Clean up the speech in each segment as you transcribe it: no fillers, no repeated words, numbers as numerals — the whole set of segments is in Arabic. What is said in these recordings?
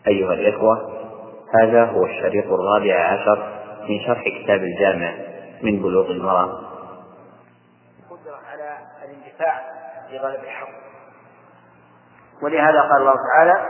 أيها الإخوة، هذا هو الشريط 14 من شرح كتاب الجامع من بلوغ المرام. قدر على الاندفاع بغلب الحق، ولهذا قال الله تعالى: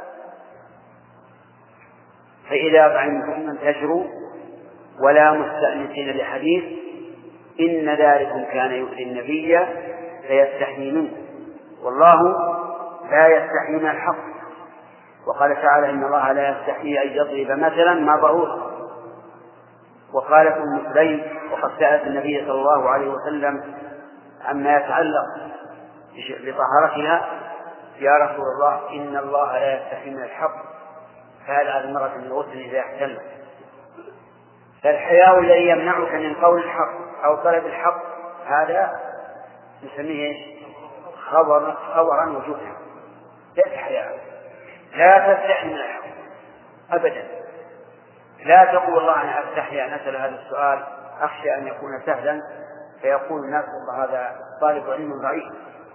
فإذا طعنتم فانتشروا ولا مستأنسين لحديث إن ذلكم كان يؤذي النبي فيستحيي منه والله لا يستحيي من الحق. وقال تعالى: إن الله لا يستحيي أن يضرب مثلا ما بعوضة. وقالت أم سليم وقد سألت النبي صلى الله عليه وسلم عما يتعلق بطهارتها: يا رسول الله، إن الله لا يستحيي من الحق، فهل على المرأة من الغسل إذا احتلت؟ فالحياء الذي يمنعك من قول الحق أو طلب الحق هذا نسميه خبرا وجودا، ليس حياء. لا تستحي من الحق أبدا. لا تقول: والله أنا أستحي أن أسأل هذا السؤال، أخشى أن يكون سهلا فيقول الناس والله هذا طالب علم ضعيف،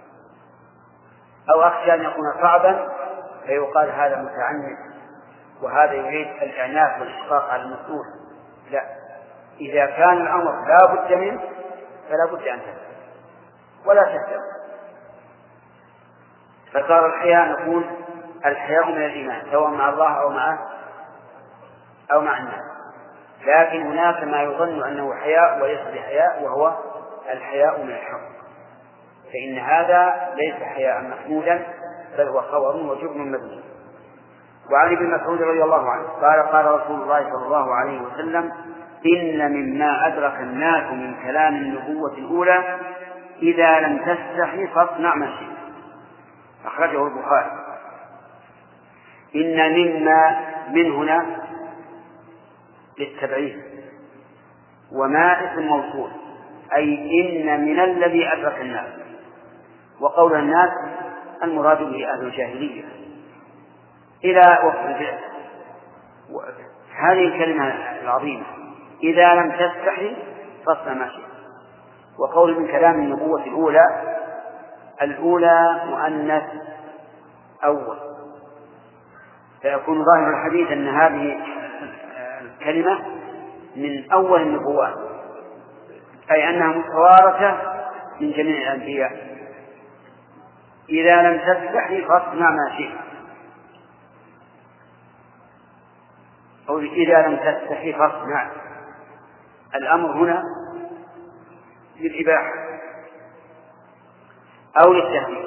أو أخشى أن يكون صعبا فيقال هذا متعنت وهذا يريد الإعناف والإشفاق على المسؤول. لا، إذا كان الأمر لا بد منه فلا بد أن تسأل ولا تسأل. فصار الحياء نقول الحياء من الإيمان سواء مع الله أو مع الناس، لكن هناك ما يظن أنه حياء وليس بحياء، وهو الحياء من الحق، فإن هذا ليس حياء محمودا بل هو خبر وجبن مذموم. وعن ابن مسعود رضي الله عنه قال رسول الله صلى الله عليه وسلم: إن مما أدرك الناس من كلام النبوة الأولى إذا لم تستحي فاصنع ما شئت. أخرجه البخاري. إن مما من هنا للتبعيد، وما اسم موصول، أي إن من الذي أدرك الناس. وقول الناس المراد به أهل الجاهلية إلى وقت البعث. هذه الكلمة العظيمة: إذا لم تستحي فاصنع ما شئت. وقول من كلام النبوة الأولى مؤنث أول، فيكون ظاهر الحديث أن هذه الكلمة من أول النبوات، أي أنها متوارثة من جميع الأنبياء. إذا لم تستحي فاصنع ما شئت، أو إذا لم تستحي فاصنع. الأمر هنا للإباحة أو للتهديد،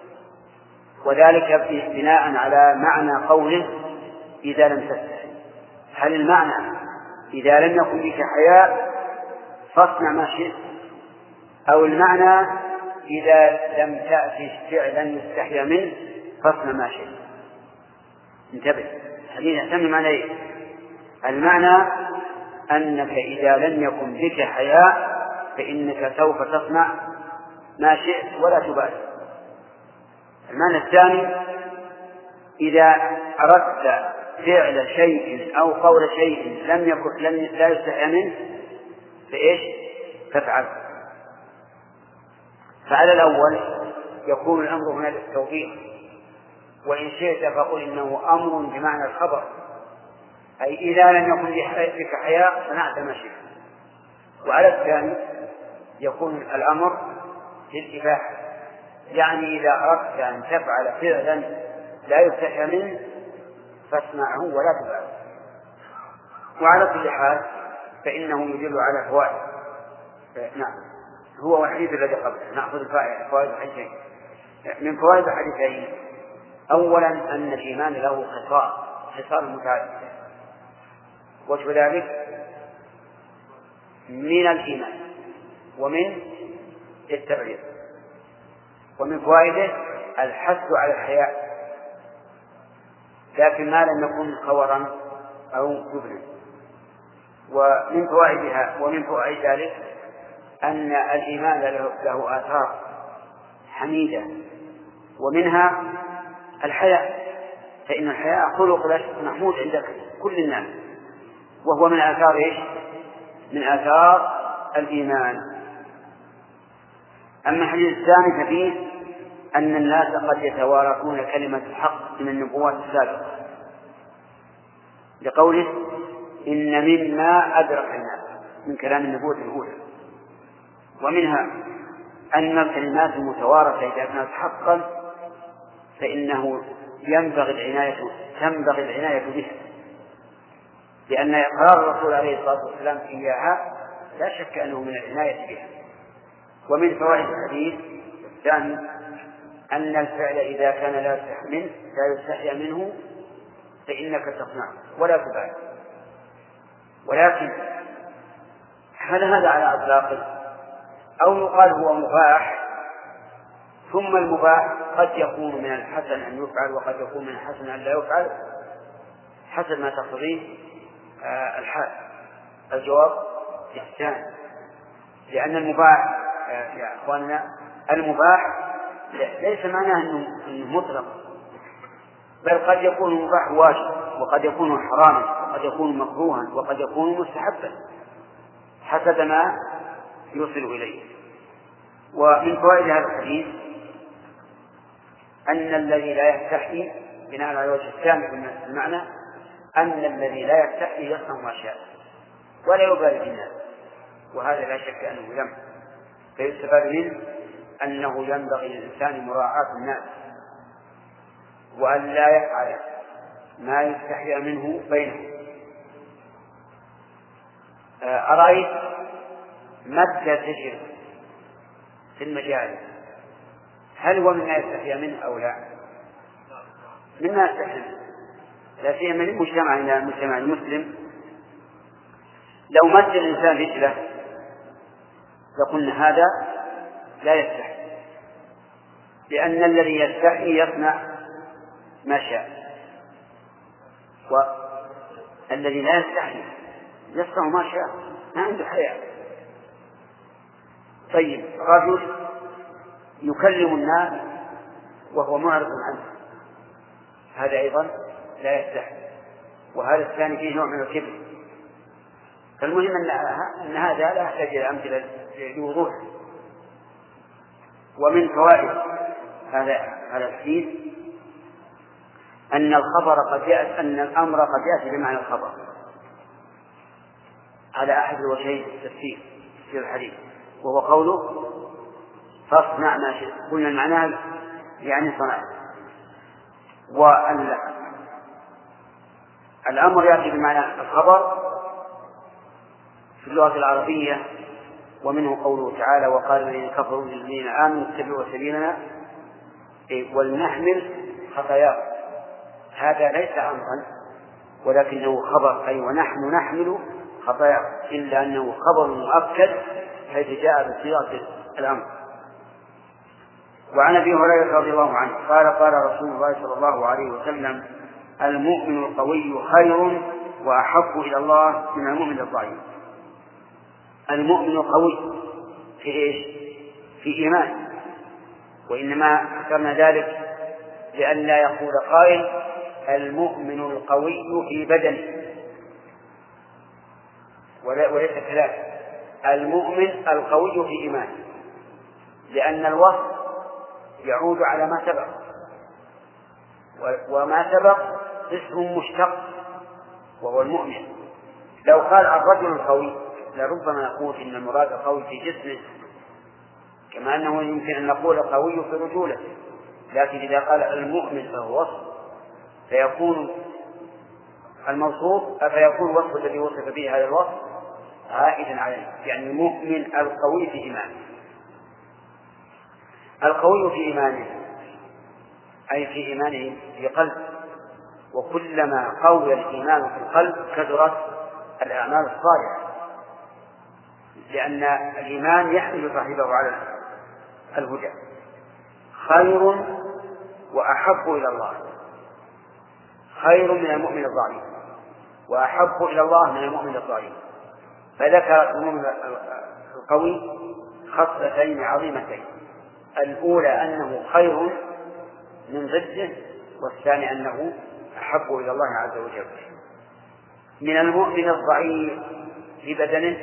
وذلك بناء على معنى قوله إذا لم تستحي. هل المعنى إذا لم يكن بك حياء فاصنع ما شئت، أو المعنى إذا لم تأتي فعلا يستحيا منه فاصنع ما شئت؟ انتبه، خلينا نهتم معنى إيه؟ المعنى أنك إذا لم يكن بك حياء فإنك سوف تصنع ما شئت ولا تبالي. المعنى الثاني: إذا أردت فعل شيء أو قول شيء لا يستحي منه فإيش؟ فافعل. فعلى الأول يكون الأمر هنا للتوضيح، وإن شئت فقل إنه أمر بمعنى الخبر، أي إذا لم يكن بك حياء صنعت ما شئت. وعلى الثاني يكون الأمر للإباحة، يعني إذا أردت أن تفعل فعلا لا يستحي منه فاصنعه ولا تبالي. وعلى كل حال فإنه يدل على فوائد. نعم، هو الحديث الذي قبله. نأخذ فوائد الحديثين. من فوائد الحديثين: أولا أن الإيمان له خصال متعددة، وجه ذلك من الإيمان ومن التبعير. ومن فوائده الحث على الحياء، لكن ما لم يكن خورا أو جبنا. ومن فوائد ذلك أن الإيمان له آثار حميدة، ومنها الحياء، فإن الحياء خلق محمود عند كل الناس، وهو من آثار إيش؟ من آثار الإيمان. أما الحديث الثاني ففيه أن الناس قد يتوارثون كلمة الحق من النبوات السابقة، لقوله إن مما أدرك الناس من كلام النبوة الأولى. ومنها أن الكلمات المتوارثة إذا كانت حقا فإنه تنبغي العناية بها، لأن إقرار الرسول عليه الصلاة والسلام إياها لا شك أنه من العناية بها. ومن فوائد الحديث الثاني أن الفعل إذا كان لا يستحي منه فإنك تصنعه ولا تبالي. ولكن هل هذا على إطلاقه أو يقال هو مباح، ثم المباح قد يكون من الحسن أن يفعل وقد يكون من الحسن أن لا يفعل حسب ما تقتضيه الحال؟ الجواب الثاني، لأن المباح يا أخواننا المباح ليس معناه أنه مطلق، بل قد يكون المباح واجب وقد يكون حراما وقد يكون مكروها وقد يكون مستحبا حسب ما يوصل إليه. ومن فوائد هذا الحديث أن الذي لا يستحي بناء على الوجه الثاني من المعنى أن الذي لا يستحي يصنع ما شاء ولا يبالي بالناس، وهذا لا شك أنه ذنب، فيستفاد منه أنه ينبغي للإنسان مراعاة الناس وأن لا يفعل ما يستحي منه بينهم. أرأيت مد تجري في المجال هل هو مما يستحي منه أو لا؟ مما يستحي منه، لا سيما من المجتمع المسلم. لو مد الإنسان رجله لقلنا هذا لا يستحي، لأن الذي يستحي يصنع ما شاء، والذي لا يستحي يصنع ما شاء، ما عنده حياة. طيب رجل يكلم الناس وهو معرض عنه، هذا أيضا لا يستحي، وهذا الثاني فيه نوع من الكبر. فالمهم أن هذا لا يحتاج إلى أمثلة لوضوح. ومن فوائد هذا الحديث أن الأمر قد يأتي بمعنى الخبر على أحد الوجهين في التفسير في الحديث، وهو قوله فاصنع ما شئت. قلنا معناه يعني صنع، والأمر يأتي بمعنى الخبر في اللغة العربية، ومنه قوله تعالى وقال الذين كفروا للذين آمنوا اتبعوا سبيلنا ولنحمل خطاياهم. هذا ليس أمرا ولكنه خبر، أي ونحن نحمل خطاياهم، إلا أنه خبر مؤكد حيث جاء بصيغة الأمر. وعن أبي هريرة رضي الله عنه قال قال رسول الله صلى الله عليه وسلم المؤمن القوي خير وأحب إلى الله من المؤمن الضعيف. المؤمن القوي في إيش؟ في إيمان، وإنما اخترنا ذلك لأن لا يقول قائل المؤمن القوي في بدنه، وليس كذلك، المؤمن القوي في إيمانه، لأن الوصف يعود على ما سبق، وما سبق اسم مشتق وهو المؤمن. لو قال الرجل القوي لربما نقول إن المراد قوي في جسمه، كما أنه يمكن أن نقول قوي في رجولته، لكن إذا قال المؤمن فهو وصف فيكون الوصف الذي وصف به هذا الوصف عائدا عليه، يعني المؤمن القوي في إيمانه. القوي في إيمانه أي في إيمانه في قلب، وكلما قوي الإيمان في القلب كثرت الأعمال الصالحة، لأن الإيمان يحمل صاحبه على الهدى. خير وأحب إلى الله، خير من المؤمن الضعيف وأحب إلى الله من المؤمن الضعيف. فذكر المؤمن القوي خصلتين عظيمتين، الأولى أنه خير من ضده، والثاني أنه أحب إلى الله عز وجل. من المؤمن الضعيف في بدنه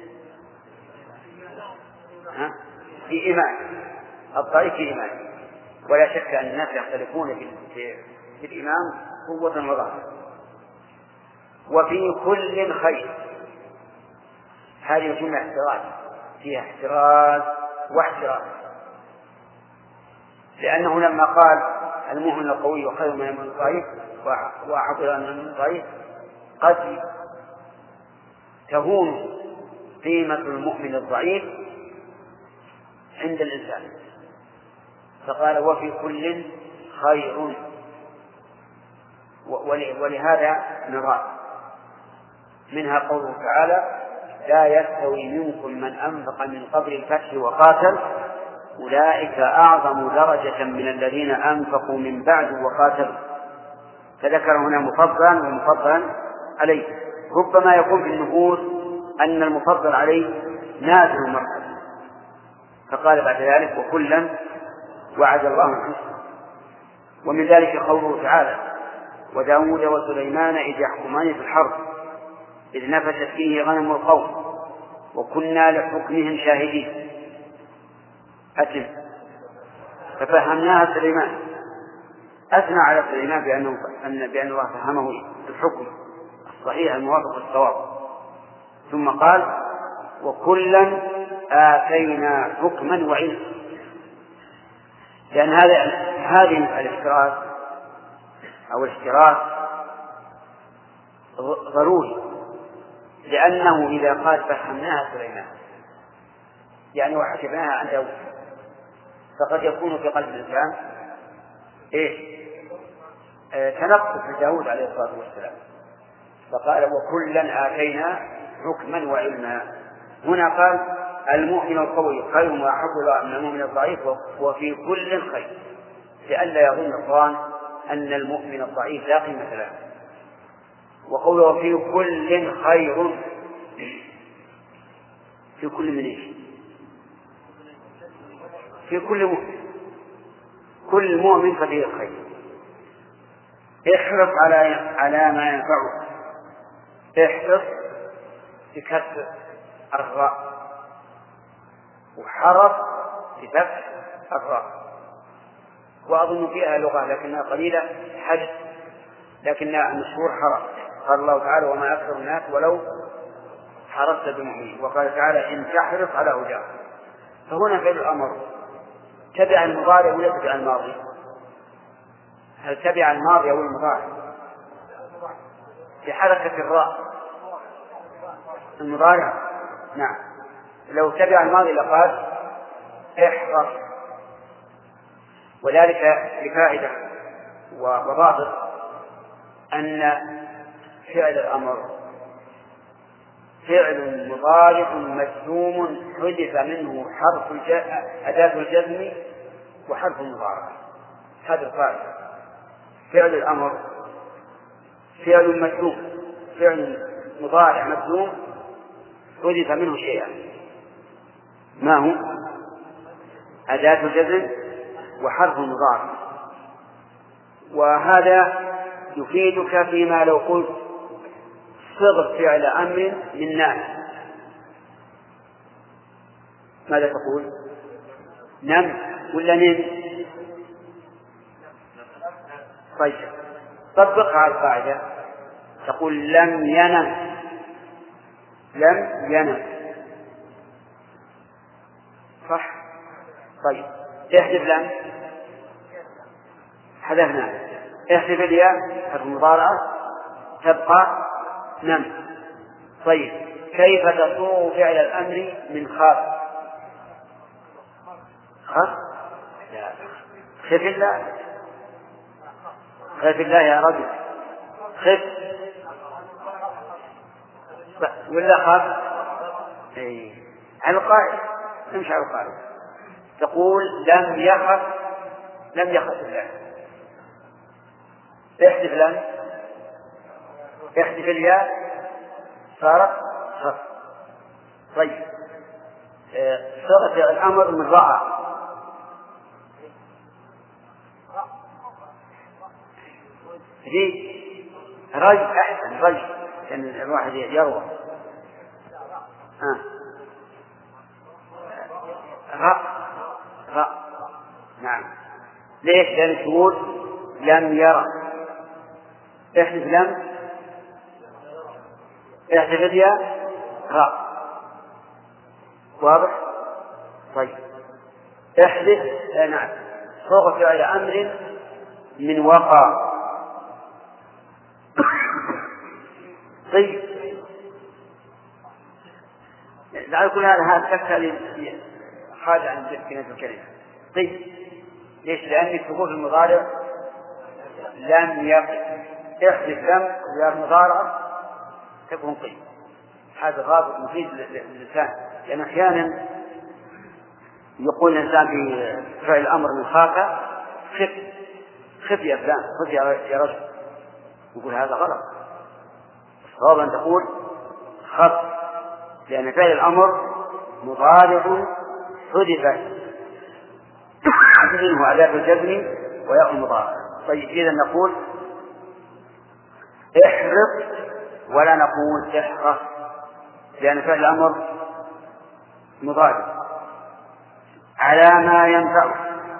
في إيمان، الضعيف في إيمان، ولا شك أن الناس يختلفون في الإيمان قوة وضعف. وفي كل خير. هذه الجملة احتراز، فيها احتراز واحتراز، لأنه لما قال المؤمن القوي خير من المؤمن الضعيف وأحب من المؤمن الضعيف قد تهون قيمة المؤمن الضعيف عند الإنسان، فقال وفي كل خير. ولهذا نرى منها قوله تعالى لا يستوي منكم من أنفق من قبل الفتح وقاتل أولئك أعظم درجة من الذين أنفقوا من بعد وقاتلوا، فذكر هنا مفضلا ومفضلا عليه. ربما يكون في النفوس أن المفضل عليه نازل المرتبة، فقال بعد ذلك وكلا وعد الله الحسنى. ومن ذلك قوله تعالى وداود وسليمان إذ يحكمان في الحرب إذ نفشت فيه غنم القوم وكنا لحكمهم شاهدين. أتم ففهمناها سليمان، أثنى على سليمان بأن الله فهمه الحكم الصحيح الموافق للصواب، ثم قال وكلا آتينا حكما وعلما، لأن هذه الافتراس أو الاشتراك ضروري، لأنه إذا قال فهمناها سليمان يعني وحسبناها عن داود، فقد يكون في قلب الإنسان تنقص لداود عليه الصلاة والسلام، فقال وكلا آتينا حكما وعلما. هنا قال المؤمن القوي خير وأحب من المؤمن الضعيف وفي كل خير، لئلا يظن الظان أن المؤمن الضعيف لا قيمة له. وقوله في كل خير، في كل من إيش؟ في كل مؤمن، كل مؤمن ففيه الخير. احرص على ما ينفعك، احرص بكسر الراء وحرص بفتح الراء، وأظن فيها لغة لكنها قليلة حج، لكنها مشهور حرص. قال الله تعالى وما أكثر الناس ولو حرصت بمؤمنين، وقال تعالى إن تحرص على هداه. فهنا فعل الأمر تبع المضارع ولا تبع الماضي؟ هل تبع الماضي أو المضارع؟ بحركة الراء المضارع. نعم، لو تبع الماضي لقال احرص. وذلك لفائدة وضابط أن فعل الأمر فعل مضارع مجزوم حذف منه أداة الجزم وحرف المضارع. هذا الفائدة. فعل الأمر فعل مجزوم، فعل مضارع مجزوم حذف منه شيئا، ما هو؟ أداة الجزم وحرف المضارع. وهذا يفيدك فيما لو قلت صغر فعل أمر من ناس، ماذا تقول؟ نم ولا نم؟ طيب طبقها على القاعدة، تقول لم ينم، لم ينم، صح؟ طيب احذف لم، حذفنا، احذف الياء حرف المضارعة تبقى نم. طيب كيف تصوغ فعل الأمر من خاف؟ خف؟ لا، خف الله، خف الله يا رجل، خف ولا خاف؟ على القائل، نمشي على القائل، تقول لم يخف، لم يخف الله، احذف لم، احذف الياء صارت خف. طيب صيغة الأمر من رأى، دي رجل أحسن، رجل كان الواحد يروى رأى. نعم، ليش؟ لأن تقول لم يرى، احذف لم احذف الياء راء. واضح؟ طيب احذف نعم صوغ فعل أمر من وقع. طيب لعل كل هذا تكتل خارج عن كلمة الكلمة. طيب ليش؟ لأنك تقول في المضارع لم يقف، احذف لم ويا المضارع تكون طيب. هذا غابط مفيد للإنسان، لأن أحيانا يقول الإنسان في فعل الأمر من خاف خف يا فلان، خف يا رجل، يقول هذا غلط. الصواب أن تقول خف، لأن فعل الأمر مضارع حذف منه أداة الجزم وياء المضارع. طيب إذا نقول احرص ولا نقول احرص، لأن فعل الأمر مضارع على ما ينفعك.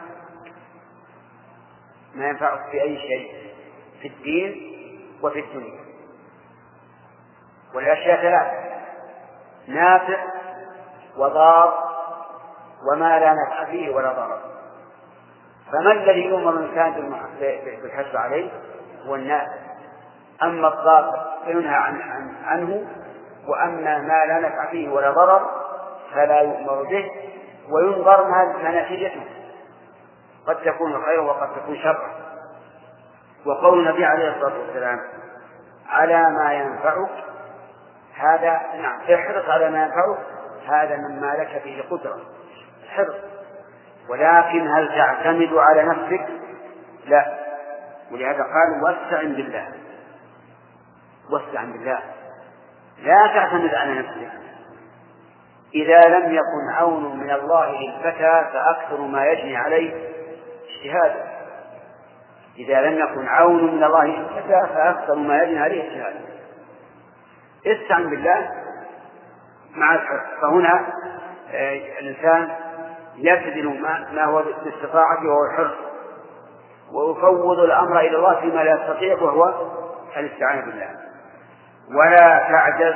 ما ينفعك في أي شيء في الدين وفي الدنيا، والأشياء ثلاثة: نافع وضار وما لا نفع فيه ولا ضرر. فما الذي يؤمر الإنسان بالحث عليه؟ هو النافع. أما الضار فينهى عنه، وأما ما لا نفع فيه ولا ضرر فلا يؤمر به، وينظر ما نتيجته، قد تكون خير وقد تكون شر. وقول النبي عليه الصلاة والسلام على ما ينفعك، هذا نعم احرص على ما ينفعك، هذا مما لك فيه قدرة الحرص. ولكن هل تعتمد على نفسك؟ لا. ولهذا قال واستعن بالله، واستعن بالله، لا تعتمد على نفسك. إذا لم يكن عون من الله للفتى فأكثر ما يجني عليه اجتهادا. إذا لم يكن عون من الله للفتى فأكثر ما يجني عليه اجتهادا. استعن بالله مع الحرص. فهنا الإنسان يبذل ما هو باستطاعته وهو الحرص، ويفوض الأمر إلى الله فيما لا يستطيع وهو الاستعانة بالله. ولا تعجز.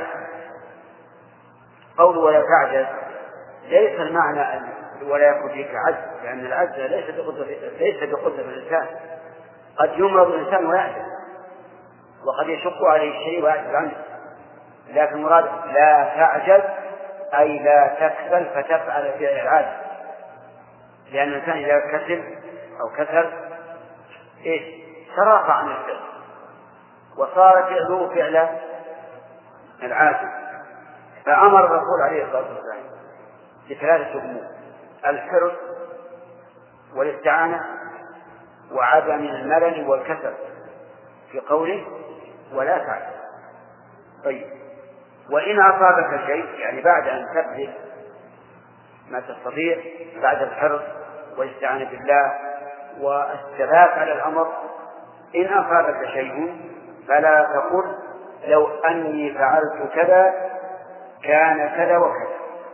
قول ولا تعجز ليس المعنى أن ولا يكون فيك عجز، لأن العجز ليس بقدرة الإنسان. قد يمرض الإنسان ويعجز، وقد يشق عليه الشيء ويعجز عنه. لكن المراد لا تعجز أي لا تكسل فتفعل فعل العاجز، لأن الإنسان إذا كسل أو كسل تراخى عن الفعل وصار فعله فعل العاجز. فأمر الرسول عليه الصلاة والسلام بثلاثة أمور: الحرص والاستعانة وعدم الملل والكسل، في قوله ولا تعجز. طيب وإن أصابك شيء، يعني بعد أن تبذل ما تستطيع بعد الحرص والاستعانة بالله والثبات على الأمر، إن أصابك شيء فلا تقل لو أني فعلت كذا كان كذا وكذا.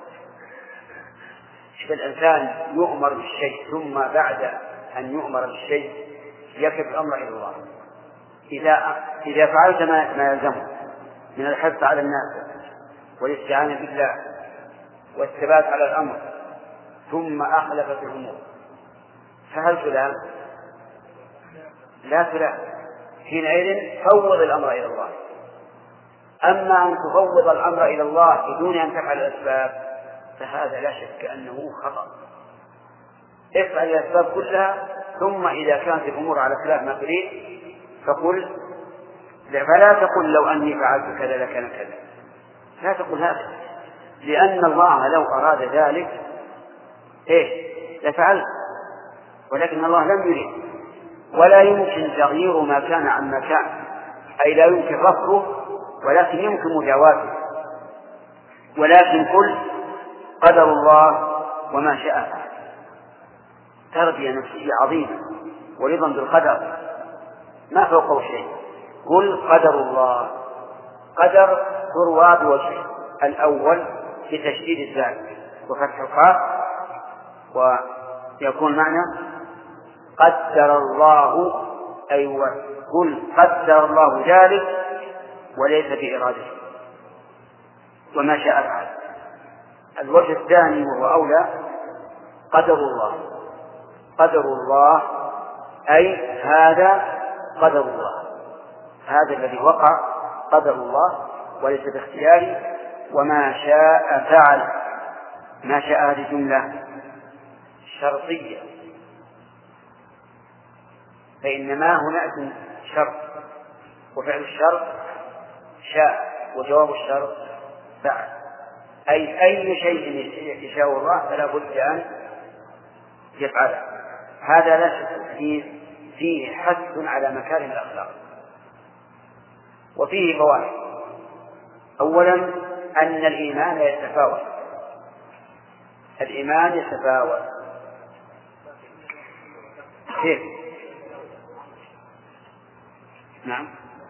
الإنسان يؤمر بالشيء ثم بعد أن يؤمر بالشيء يكف الأمر إلى الله. إذا فعلت ما يلزمه من الحث على الناس والاستعانة بالله والثبات على الأمر ثم أخلفت الأمور، فهل تلام؟ لا تلام. حينئذ فوض الأمر إلى الله. أما أن تفوض الأمر إلى الله بدون أن تفعل الأسباب فهذا لا شك أنه خطأ. افعل الأسباب كلها، ثم إذا كانت الأمور على خلاف ما تريد فلا تقل لو أني فعلت كذا لكان كذا. لا تقل هذا، لأن الله لو أراد ذلك لفعل، ولكن الله لم يريد. ولا يمكن تغيير ما كان عن ما كان، أي لا يمكن رفضه ولكن يمكن مجاوزه. ولكن قل قدر الله وما شاء فعل. تربية نفسية عظيمة ورضا بالقدر ما فوقه شيء. قل قدر الله. قدر تروى بوجهين: الأول بتشديد الزال وفتح القاف، ويكون معنى قدر الله، أي قل قدر الله ذلك وليس بإرادته. وما شاء فعل. الوجه الثاني وهو أولى قدر الله. قدر الله أي هذا قدر الله، هذا الذي وقع قدر الله وليس باختياري. وما شاء فعل. ما شاء هذه جملة شرطية، فإنما هنا اسم شرط، وفعل الشرط شاء، وجواب الشرط فعل. أي شيء يشاء الله فلا بد أن يفعله. هذا لا شك فيه حث على مكارم الأخلاق، وفيه فوائد. أولا أن الإيمان يتفاوت. الإيمان يتفاوت كيف؟ نعم.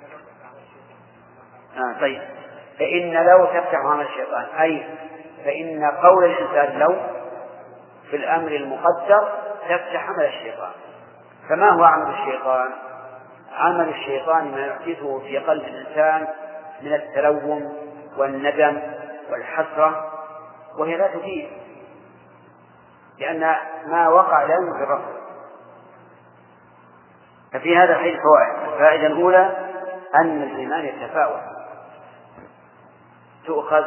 طيب، فإن لو تفتح عمل الشيطان، أي فإن قول الإنسان لو في الأمر المقدر تفتح عمل الشيطان. فما هو عمل الشيطان؟ عمل الشيطان ما يحدثه في قلب الإنسان من التلوم والندم والحسرة، وهي لا تفيد، لأن ما وقع لا يمكن رفضه. ففي هذا الحين فوائد. الفائدة الأولى أن الإيمان يتفاوت، تؤخذ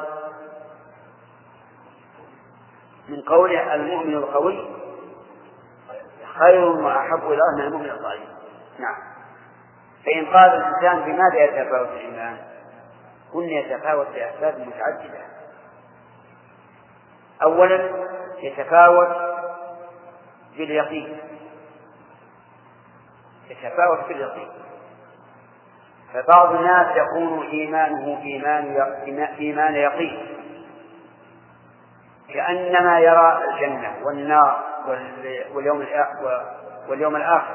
من قوله المؤمن القوي خير وأحب إلى الله من المؤمن الضعيف. نعم. فإن قال الإنسان بماذا يتفاوت الإيمان؟ قلنا يتفاوت بأسباب متعددة. أولا يتفاوت باليقين، يتفاوت باليقين. فبعض الناس يكون إيمانه إيمان يقين، كأنما يرى الجنة والنار واليوم الآخر.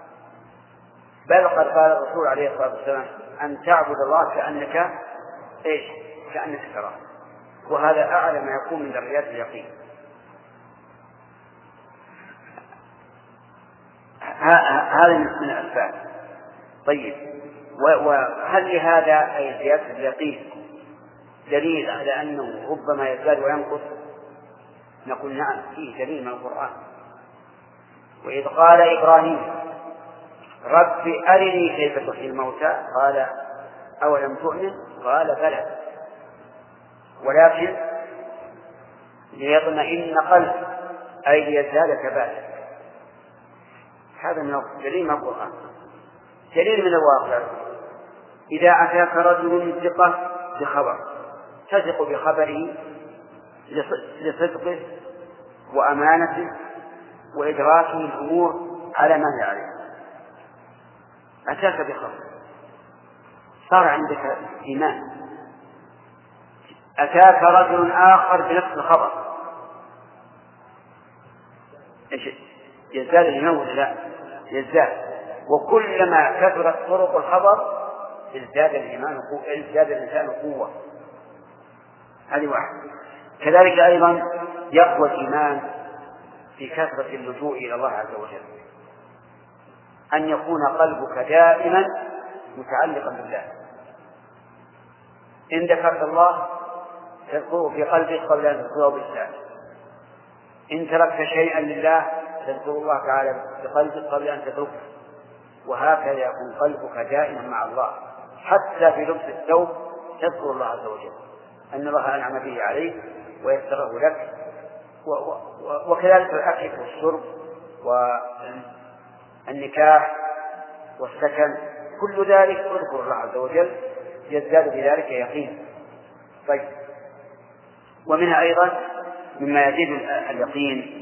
بل قد قال الرسول عليه الصلاة والسلام أن تعبد الله كأنك كأنك تراه، وهذا أعلى ما يكون من درجات اليقين. هذا من الأسباب. طيب، وهل لهذا أي زيادة اليقين دليل على أنه ربما يزداد وينقص؟ نقول نعم، فيه دليل من القرآن. وإذ قال إبراهيم رب أرني كيف تحيي الموتى قال أولم تؤمن قال بلى ولكن ليطمئن قلبي أي ليزداد ثباتا. هذا من دليل من القرآن. دليل من الواقع: إذا أتاك رجل ثقة بخبر تثق بخبره لصدقه وأمانته وإدراكه الأمور على ما هي عليه، أتاك بخبر صار عندك إيمان. أتاك رجل آخر بنفس الخبر، يزداد الإيمان ولا لا؟ يزداد. وكلما كثرت طرق الخبر ازداد الإنسان قوة. هذه واحدة. كذلك أيضا يقوى الإيمان في كثرة اللجوء إلى الله عز وجل، أن يكون قلبك دائما متعلقا بالله. إن ذكرت الله تذكره في قلبك قبل أن تذكره باللسان، إن تركت شيئا لله تذكر الله تعالى بقلبك قبل أن تتركه، وهكذا يكون قلبك دائما مع الله. حتى في لبس الثوب تذكر الله عز وجل أن الله أنعم به عليك ويسره لك، وكذلك الأكل والشرب والنكاح والسكن، كل ذلك اذكر الله عز وجل يزداد بذلك يقين. طيب، ومنها أيضا مما يزيد اليقين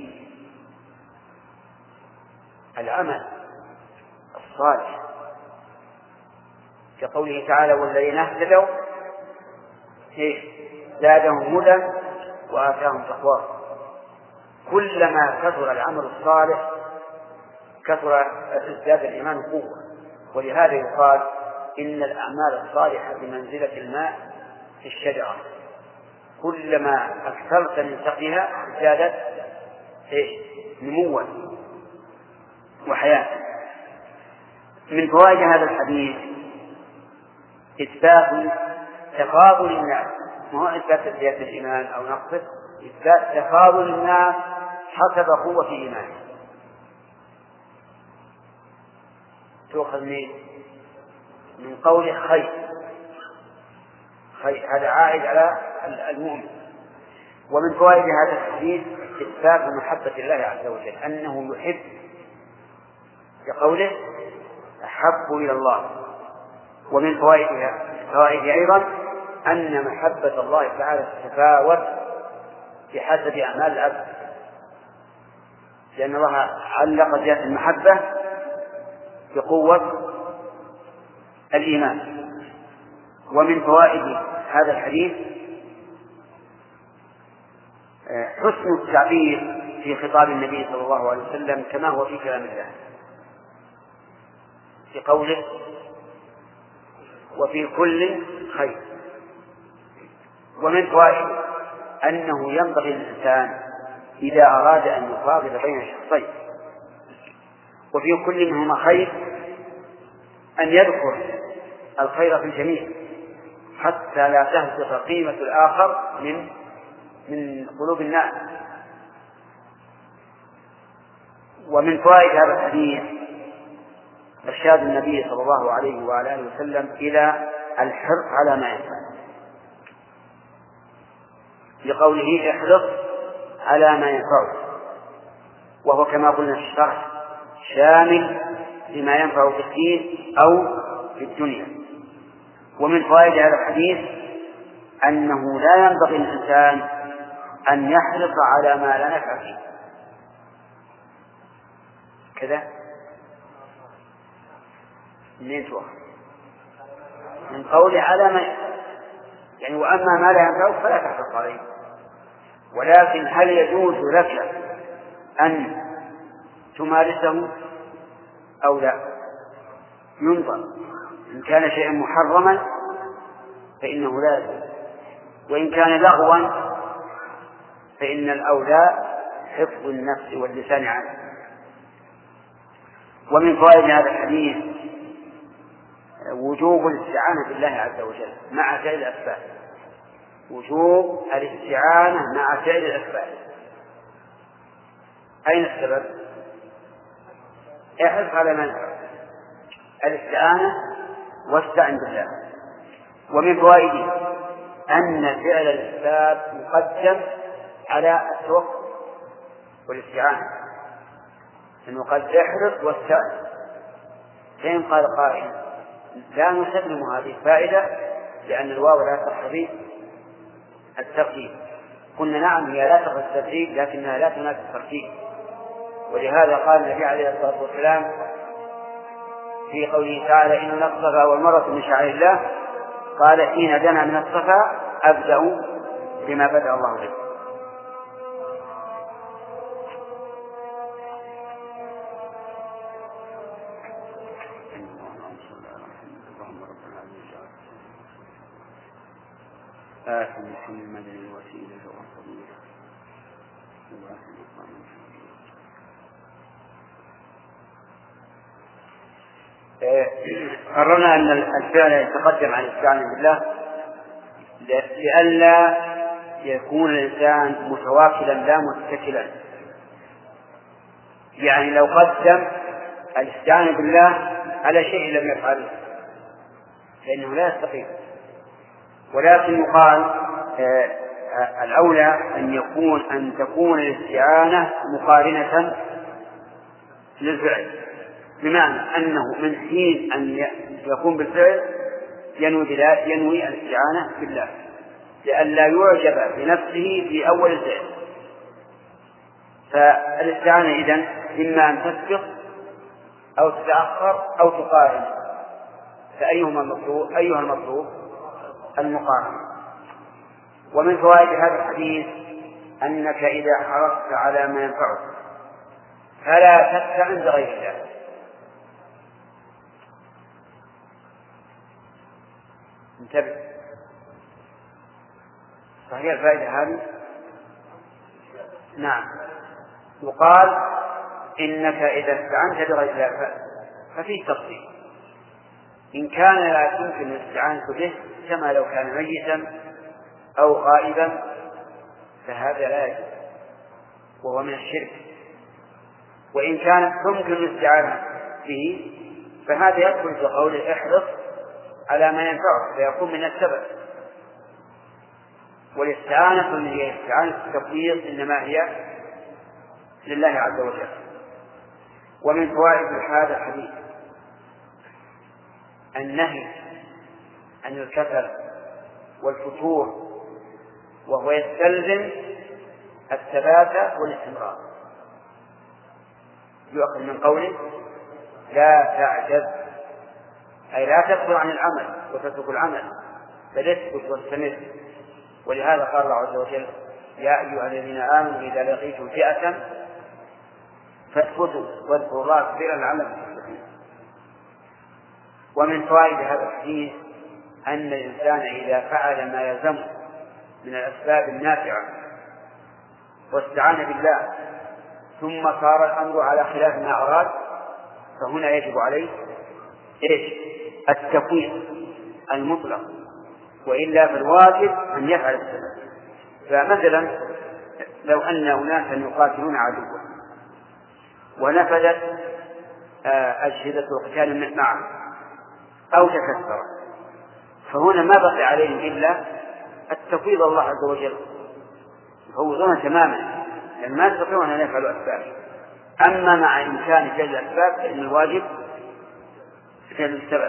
العمل الصالح، كقوله تعالى والذين اهتدوا زادهم هدى وآتاهم تقواهم. كلما كثر العمل الصالح كثر ازداد الإيمان قوة. ولهذا يقال إن الأعمال الصالحة بمنزلة الماء في الشجرة، كلما أكثرت من سقيها ازدادت نموا وحياة. من فوائد هذا الحديث إثبات تفاضل الناس ما هو إثبات زيادة الإيمان أو نقصه، إثبات تفاضل الناس حسب قوة إيمانه. تؤخذ من قول خير، هذا عائد على المؤمن. ومن فوائد هذا الحديث إثبات محبة الله عز وجل، أنه يحب، بقوله أحب إلى الله. ومن فوائدها أيضا أن محبة الله تعالى تتفاوت بحسب أعمال العبد، لأن الله علق زيادة المحبة بقوة الإيمان. ومن فوائد هذا الحديث حسن التعبير في خطاب النبي صلى الله عليه وسلم كما هو في كلام الله، في قوله وفي كل خير. ومن فوائد أنه ينبغي للإنسان إذا أراد أن يفاضل بين الشخصين وفي كل منهما خير أن يذكر الخير في الجميع حتى لا تهبط قيمة الآخر من قلوب الناس. ومن فوائد هذا الحديث إرشاد النبي صلى الله عليه وعلى آله وسلم إلى الحرص على ما ينفع، بقوله احرص على ما ينفعك، وهو كما قلنا في الشرح شامل لما ينفع في الدين أو في الدنيا. ومن فوائد هذا الحديث أنه لا ينبغي للإنسان أن يحرص على ما لا نفع فيه كذا من قول على ما يعني، وأما ما لا ينفعك فلا تحرص عليه. ولكن هل يجوز لك أن تمارسه أو لا؟ ينظر، إن كان شيئا محرما فإنه لا يجوز، وإن كان لغوا فإن الأولى حفظ النفس واللسان عنه. ومن فوائد هذا الحديث وجوب الاستعانة بالله عز وجل مع فعل الأسباب، وجوب الاستعانة مع فعل الأسباب. أين السبب؟ احرص على من الاستعانة واستعن بالله. ومن فوائده أن فعل الأسباب مقدم على التوكل والاستعانة، أنه قد احرص واستعن. فإن قال قائل لا نسلم هذه الفائدة لأن الواو لا تقتضي الترتيب، قلنا نعم هي لا تقتضي الترتيب لكنها لا تنافي الترتيب. ولهذا قال النبي عليه الصلاة والسلام في قوله تعالى إن الصفا والمروة من شعائر الله، قال حين دنا من الصفا أبدأ بما بدأ الله به. في المدن الوسيلة والفضيلة. قررنا أن الفعل يتقدم عن الاستعانة بالله لئلا يكون الإنسان متواكلا لا متكلا. يعني لو قدم الاستعانة بالله على شيء لم يفعله فإنه لا يستقيم. ولكن يقال الأولى أن تكون الاستعانة مقارنة للفعل، بمعنى أنه من حين أن يكون بالفعل ينوي الاستعانة بالله لئلا يعجب بنفسه في أول الفعل. فالاستعانة إذن إما أن تسبق أو تتأخر أو تقارن، فأيهما المطلوب؟ المقارنة. ومن فوائد هذا الحديث أنك إذا حرصت على ما ينفعك فلا تستعن بغير الله. انتبه، صحيح الفائدة هذه؟ نعم، يقال إنك إذا استعنت بغير الله ففيه تفصيل. إن كان لا يمكن الاستعانة به كما لو كان ميتا أو غائبا فهذا لا يجوز وهو من الشرك. وإن كانت تمكن الاستعانة به فهذا يدخل في قوله احرص على ما ينفعك فيكون من السبب. والاستعانة هي استعانة التفويض إنما هي لله عز وجل. ومن فوائد هذا الحديث النهي عن الكسل والفتور، وهو يستلزم الثبات والاستمرار. يؤخذ من قوله لا تعجز، أي لا تكفر عن العمل وتترك العمل، بل اثبت واستمر. ولهذا قال الله عز وجل يا أيها الذين آمنوا إذا لقيتم فئة فاثبتوا واذكروا الله كثيرا لعلكم تفلحون. ومن فوائد هذا الحديث أن الإنسان إذا فعل ما يلزمه من الأسباب النافعة واستعان بالله ثم صار الأمر على خلاف ما أراد فهنا يجب عليه التفويض المطلق، وإلا فالواجب أن يفعل السبب. فمثلا لو أن أناسا يقاتلون عدوا ونفذت أجهزة القتال معه أو تكسر، فهنا ما بقي عليهم إلا التفويض الله عز وجل، يفوضون تماما لأن ما يستطيعون أن يفعلوا أسباب. أما مع إمكان فعل الأسباب فإن الواجب فعل السبب.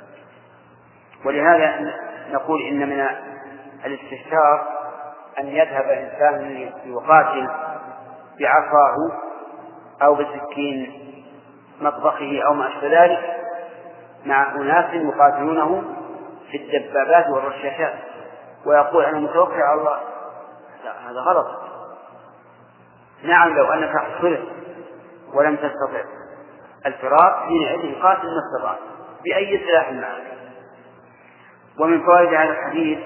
ولهذا نقول إن من الاستشار أن يذهب إنسان يقاتل بعصاه أو بسكين مطبخه أو ما أشبه ذلك مع أناس يقاتلونه في الدبابات والرشاشات ويقول أنا متوكل على الله. هذا غلط. نعم لو أنك حصلت ولم تستطع الفرار حينئذ قاتل ما استطعت بأي سلاح معك. ومن فوائد هذا الحديث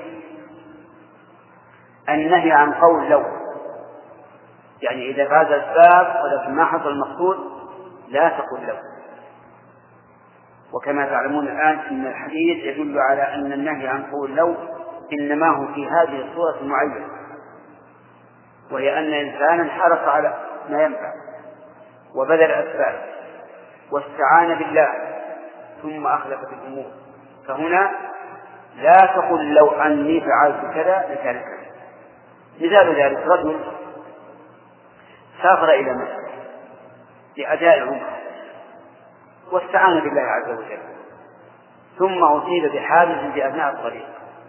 النهي عن قول لو، يعني إذا فاز الأسباب ولكن ما حصل المقصود لا تقل لو. وكما تعلمون الآن أن الحديث يدل على أن النهي عن قول لو إنما هو في هذه الصورة المعينة، وهي أن إنسانا حرص على ما ينفع وبذل الأسباب واستعان بالله ثم أخلفت الأمور، فهنا لا تقل لو أني فعلت كذا لكان كذا. مثال ذلك رجل سافر إلى مصر لأداء العمرة واستعان بالله عز وجل ثم أصيب بحادث في أثناء الطريق،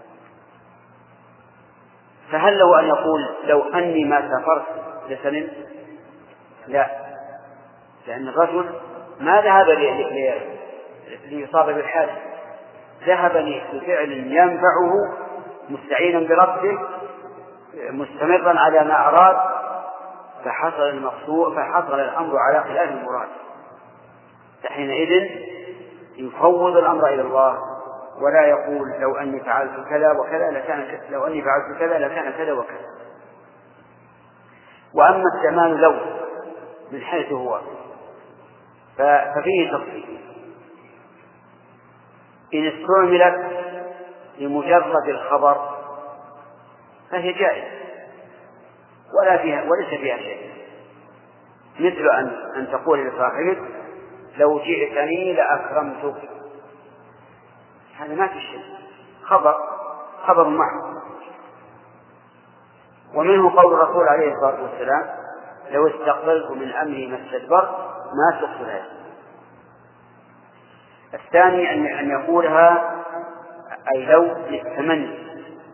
فهل له أن يقول لو أني ما سافرت لسلم؟ لا، لأن الرجل ما ذهب ليصاب بالحادث، ذهب لفعل ينفعه مستعينا بربه مستمرا على ما أراد، فحصل المقصود فحصل الأمر على خلاف المراد، فحينئذ يفوض الأمر إلى الله ولا يقول لو أني فعلت كذا وكذا لكان كذا، لو أني فعلت كذا لكان كذا وكذا. وأما استعمال لو من حيث هو ففيه تفصيل. إن استعملت لمجرد الخبر فهي جائزة وليس فيها شيء، مثل أن تقول لصاحبك لو جئتني لأكرمتك، هذا ما في شيء، خبر محض. ومنه قول الرسول عليه الصلاة والسلام لو استقبلت من أمري ما استدبرت ما سقت هذا. الثاني أن يقولها أي لو للتمني،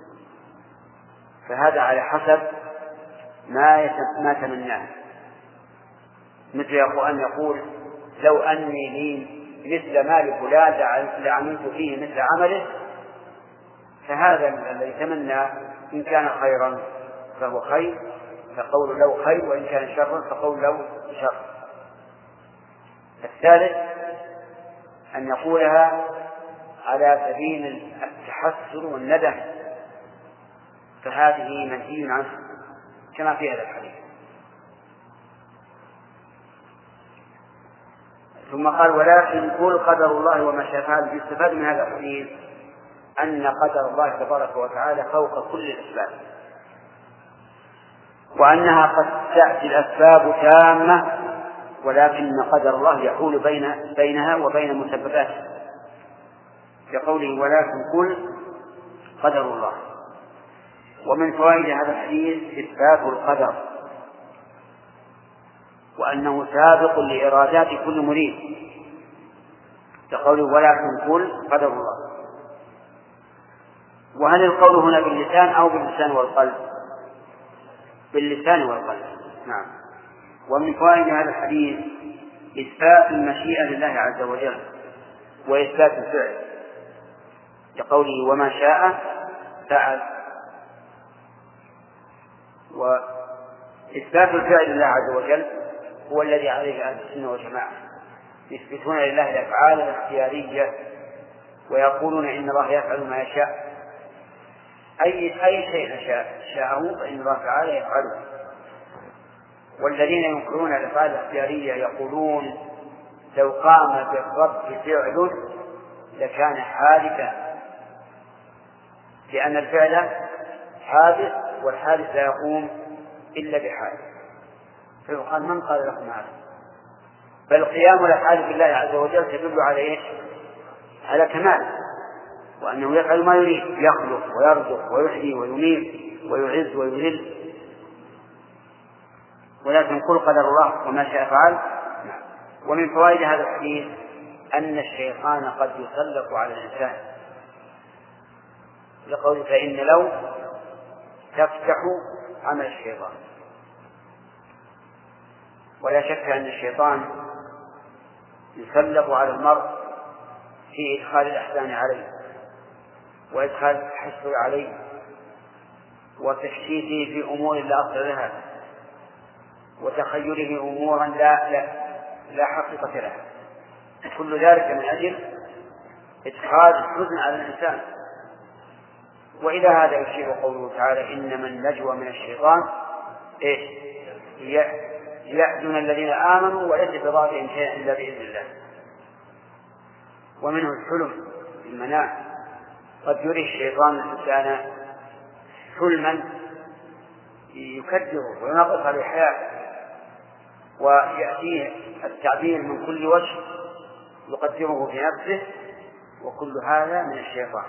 فهذا على حسب ما تمناه، مثل أن يقول لو أني لي مثل مال فلان لعملت فيه مثل عمله، فهذا الذي تمنى إن كان خيرا فهو خير فقول لو خير، وإن كان شرا فقول لو شر. الثالث أن يقولها على سبيل التحسر والندم، فهذه منهي عنه كما في هذا الحديث. ثم قال ولكن قل قدر الله وما شاء فعل. يستفاد من هذا الحديث أن قدر الله تبارك وتعالى فوق كل الأسباب، وأنها قد تأتي الأسباب تامة، ولكن قدر الله يحول بينها وبين مسبباتها، كقوله ولكن قل قدر الله. ومن فوائد هذا الحديث إثبات القدر، وأنه سابق لإرادات كل مريد، كقوله ولكن قل قدر الله. وهل القول هنا باللسان أو باللسان والقلب؟ باللسان والقلب، نعم. ومن فوائد هذا الحديث إثبات المشيئة لله عز وجل وإثبات الفعل، كقوله وما شاء فعل. وإثبات الفعل لله عز وجل هو الذي عليه أهل السنة والجماعة، يثبتون لله الأفعال الاختيارية ويقولون إن الله يفعل ما يشاء، أي شيء شاءه فإن الله تعالى يفعله. والذين ينكرون الأفعال الاختيارية يقولون لو قام بالرب فعل لكان حادثا، لأن الفعل حادث والحادث لا يقوم إلا بحادث، فيقال من قال لكم هذا؟ بل قيام الأفعال بالله عز وجل تدل على إيش؟ على كمال، وأنه يفعل ما يريد، يخلق ويرزق ويحيي ويميت ويعز ويذل. ولكن قل قدر الله وما شاء فعل. ومن فوائد هذا الحديث أن الشيطان قد يسلط على الإنسان، لقوله فإن لو تفتح عمل الشيطان. ولا شك أن الشيطان يسلط على المرء في إدخال الأحزان عليه وإدخال الحسر عليه وتشكيكه في أمور لا أصل لها وتخيله أمورا لا حقيقة لها، كل ذلك من أجل إدخال الحزن على الإنسان. وإلى هذا يشير قوله تعالى إنما النجوى من الشيطان يحزن الذين آمنوا وليس بضارهم شيئا إلا بإذن الله. ومنه الحلم في المنام، قد يري الشيطان الإنسان حلما يكدره وينقص على الحياة، ويأتيه التعبير من كل وجه يقدره في نفسه، وكل هذا من الشيطان.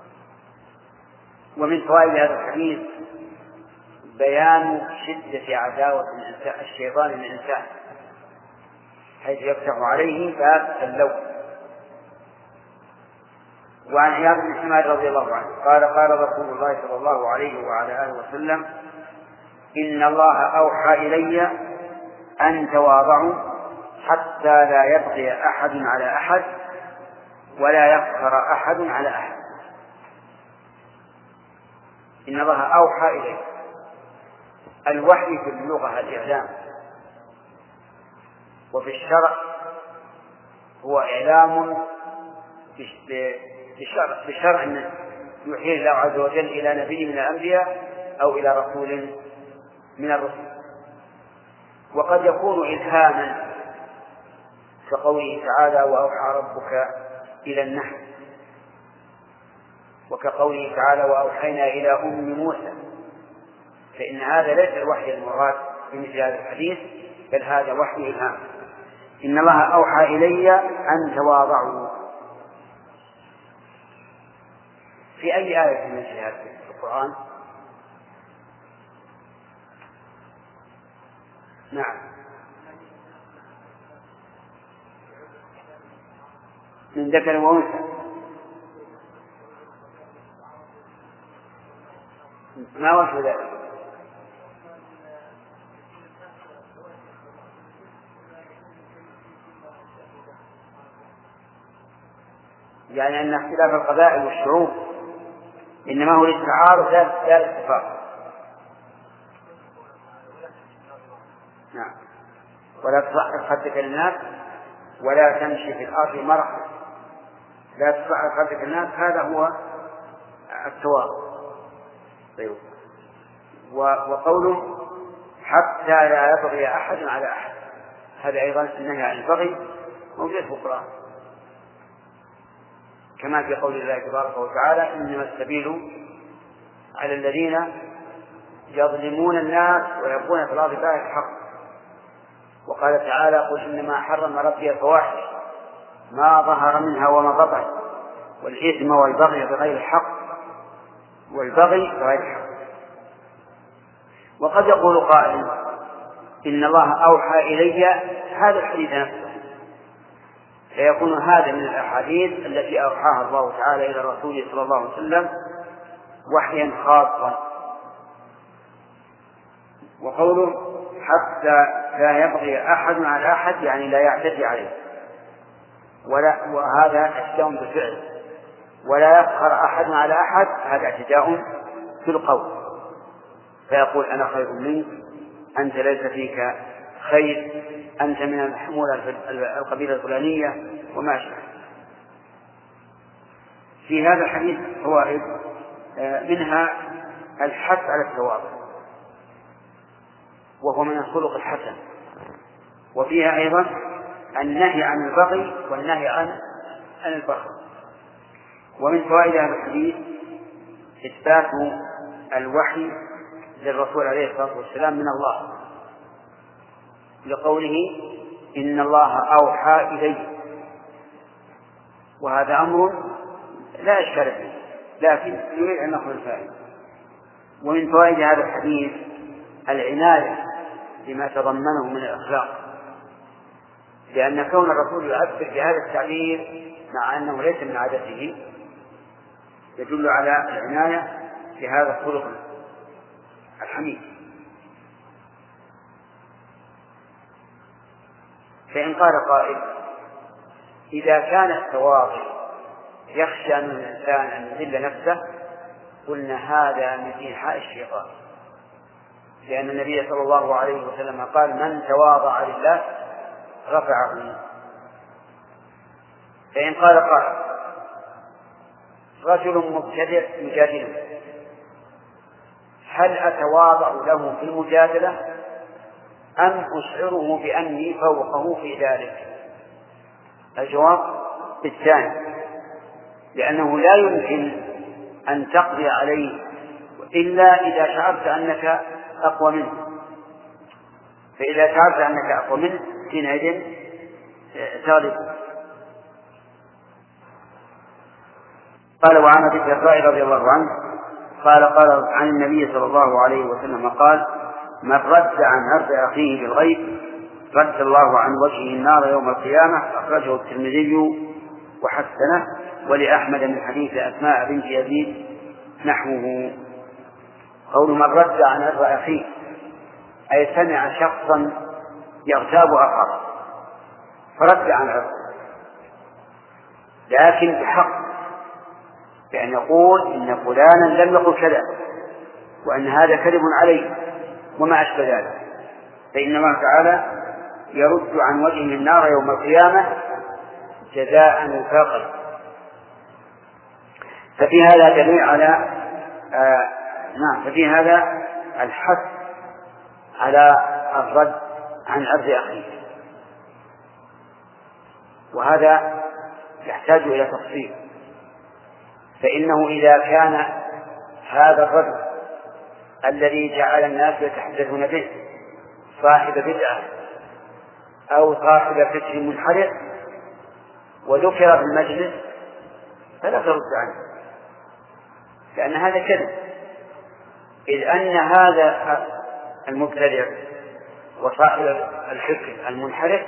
ومن فوائد هذا الحديث بيان شدة عداوة الشيطان للإنسان، حيث يفتح عليه باب اللوم. وعن عياض بن حماد رضي الله عنه قال قال رسول الله صلى الله عليه وعلى آله وسلم إن الله أوحى إلي أن تواضعوا حتى لا يبغي أحد على أحد ولا يفخر أحد على أحد. إن الله أوحى إلي. الوحي في اللغة الإعلام، وفي الشرع هو إعلام بشرع يوحيه الله عز وجل إلى نبي من الأنبياء أو إلى رسول من الرسل. وقد يكون إلهاما كقوله تعالى وأوحى ربك إلى النحل، وكقوله تعالى وأوحينا إلى أم موسى، فإن هذا ليس الوحي المراد في مثل هذا الحديث، بل هذا وحي إلهام. إن الله أوحى إلي أن تواضعوا. في أي آية من مثل هذا في القرآن؟ نعم، من ذكر وأنثى. ما وجه ذلك؟ يعني أن اختلاف القبائل والشعوب إنما هو للتعارض لا الاتفاق. نعم. ولا تصعر خدك للناس ولا تمشي في الأرض مرحا. لا تصعر خدك للناس، هذا هو التواضع. طيب. وقوله حتى لا يبغي أحد على أحد، هذا أيضا النهي عن البغي موجود في القرآن، كما في قول الله تبارك وتعالى: إنما السبيل على الذين يظلمون الناس ويبغون في الأرض بغير الحق. وقال تعالى: قل إنما حرم ربي الفواحش ما ظهر منها وما بطن والإثم والبغي بغير الحق وقد يقول قائل: إن الله أوحى إلي هذا الحديث نفسه، فيكون هذا من الأحاديث التي أوحاها الله تعالى إلى رسوله صلى الله عليه وسلم وحيا خاصا. وقوله حتى لا يبغي أحد على أحد يعني لا يعتدي عليه، وهذا اعتداء بالفعل، ولا يفخر أحد على أحد، هذا اعتداء في القول، فيقول: أنا خير منك، أنت ليس فيك خير، أنت من الحمولة القبيلة الفلانية وما شابه. في هذا الحديث فوائد، منها الحث على التواضع وهو من الخلق الحسن، وفيها أيضا النهي عن البغي والنهي عن البخل. ومن فوائد هذا الحديث إثبات الوحي للرسول عليه الصلاة والسلام من الله، لقوله: إن الله أوحى إلي، وهذا أمر لا إشكال فيه، لكن يريد أن نأخذ الفائدة. ومن فوائد هذا الحديث العناية بما تضمنه من الأخلاق، لأن كون الرسول يعبر بهذا التعبير مع أنه ليس من عادته يدل على العناية بهذا الخلق الحميد. فإن قال قائل: إذا كان التواضع يخشى من الإنسان أن يذل نفسه، قلنا هذا من إيحاء الشيطان، لأن النبي صلى الله عليه وسلم قال: من تواضع لله رفعه. فإن قال قائل: رجل مبتدع يجادله، هل أتواضع له في المجادلة أم أشعره بأني فوقه في ذلك؟ الجواب بالثاني، لأنه لا يمكن أن تقضي عليه إلا إذا شعرت أنك أقوى منه، فإذا شعرت أنك أقوى منه حينئذ تغلبه. قال: وعن أبي الدرداء رضي الله عنه قال عن النبي صلى الله عليه وسلم قال: من رد عن عرض أخيه بالغيب رد الله عن وجهه النار يوم القيامة. أخرجه الترمذي وحسنه، ولأحمد من حديث أسماء بنت يزيد نحوه. قول من رد عن عرض أخيه أي سمع شخصا يغتاب أخاه فرد عن عرضه، لكن بحق، بأن يقول: إن فلانا لم يقل كذا، وأن هذا كذب عليه وما أشبه ذلك، فإن الله تعالى يرد عن وجهه النار يوم القيامة جزاء وفاقا. ففي هذا دليل على ففي هذا الحث على الرد عن عرض أخيه، وهذا يحتاج إلى تفصيل. فإنه إذا كان هذا الرجل الذي جعل الناس يتحدثون به صاحب بدعة أو صاحب فكر منحرف وذكر في المجلس فلا ترد عنه، لأن هذا كذب، إذ أن هذا المبتدع وصاحب الفكر المنحرف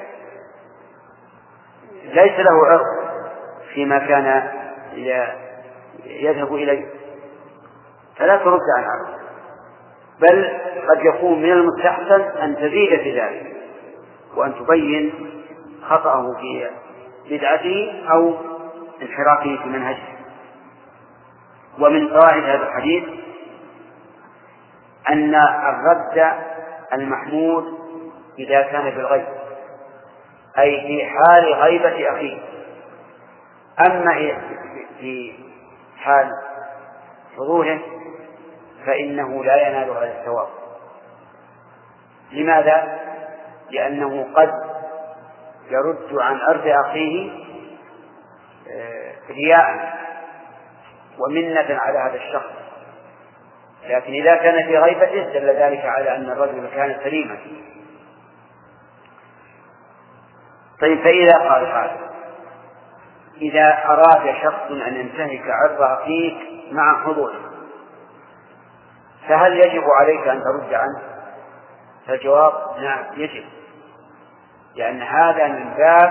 ليس له عرض فيما كان يذهب إليه، فلا ترد عن عرضه، بل قد يكون من المستحسن أن تزيد في ذلك وأن تبين خطأه في بدعته أو انحرافه في منهجه. ومن فوائد هذا الحديث أن الرد المحمود إذا كان بالغيب، أي في حال غيبة أخيه، أما في حال حضوره فإنه لا ينال هذا الثواب. لماذا؟ لأنه قد يرد عن عرض أخيه رياء ومنة على هذا الشخص، لكن إذا كان في غيبته دل ذلك على أن الرجل كان سليما. طيب، فإذا قال قائل: إذا أراد شخص أن ينتهك عرض أخيك مع حضوره فهل يجب عليك أن ترد عنه؟ فالجواب: نعم يجب، لأن هذا من باب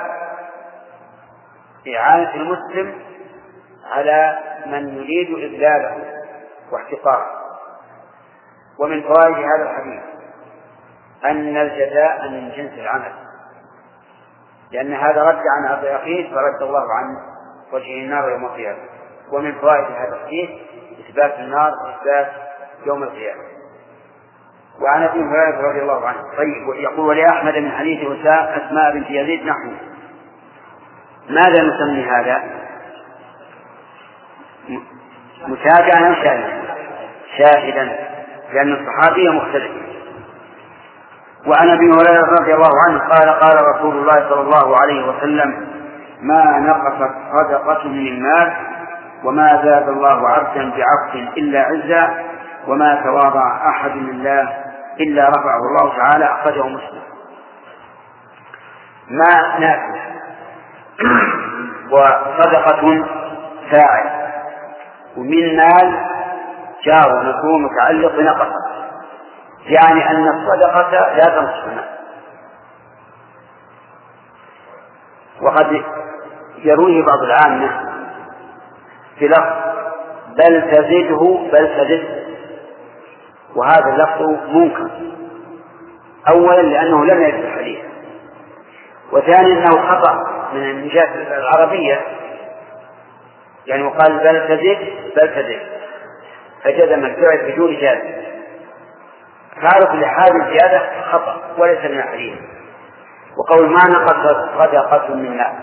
إعانة المسلم على من يريد إذلاله واحتقاره. ومن فوائد هذا الحديث أن الجزاء من جنس العمل، لأن هذا رد عن عرض أخيه فرد الله عنه وجهه النار يوم القيامة. ومن فوائد هذا الحديث إثبات النار وإثبات يوم القيامة. وعن ابي هريرة رضي الله عنه طيب يقول: ولأحمد من حديث أسماء بنت يزيد نحو. ماذا نسمي هذا؟ متابعا أو شاهدا، لأن الصحابي مختلف. وعن ابي هريرة رضي الله عنه قال: قال رسول الله صلى الله عليه وسلم: ما نقصت صدقة من مال وما زاد الله عبدا بعفو إلا عزا وما تواضع أحد لله إلا رفعه الله تعالى. أخرجه مسلم. ما نافع وصدقة فاعل، ومن مال جار ومكروه متعلق بنقص، يعني أن الصدقة لا تنقص المال. وقد يرويه بعض العامة في لفظ بل تزده بل تزد، وهذا اللفظ منكر، أولا لأنه لم يرد الحديث، وثانيا أنه خطأ من الجهة العربية، يعني وقال بل تزد بل تزد فجزم الفعل بدون جازم، فعرف لهذه الزيادة خطأ وليس من الحديث. وقول ما نقصت صدقة من مال،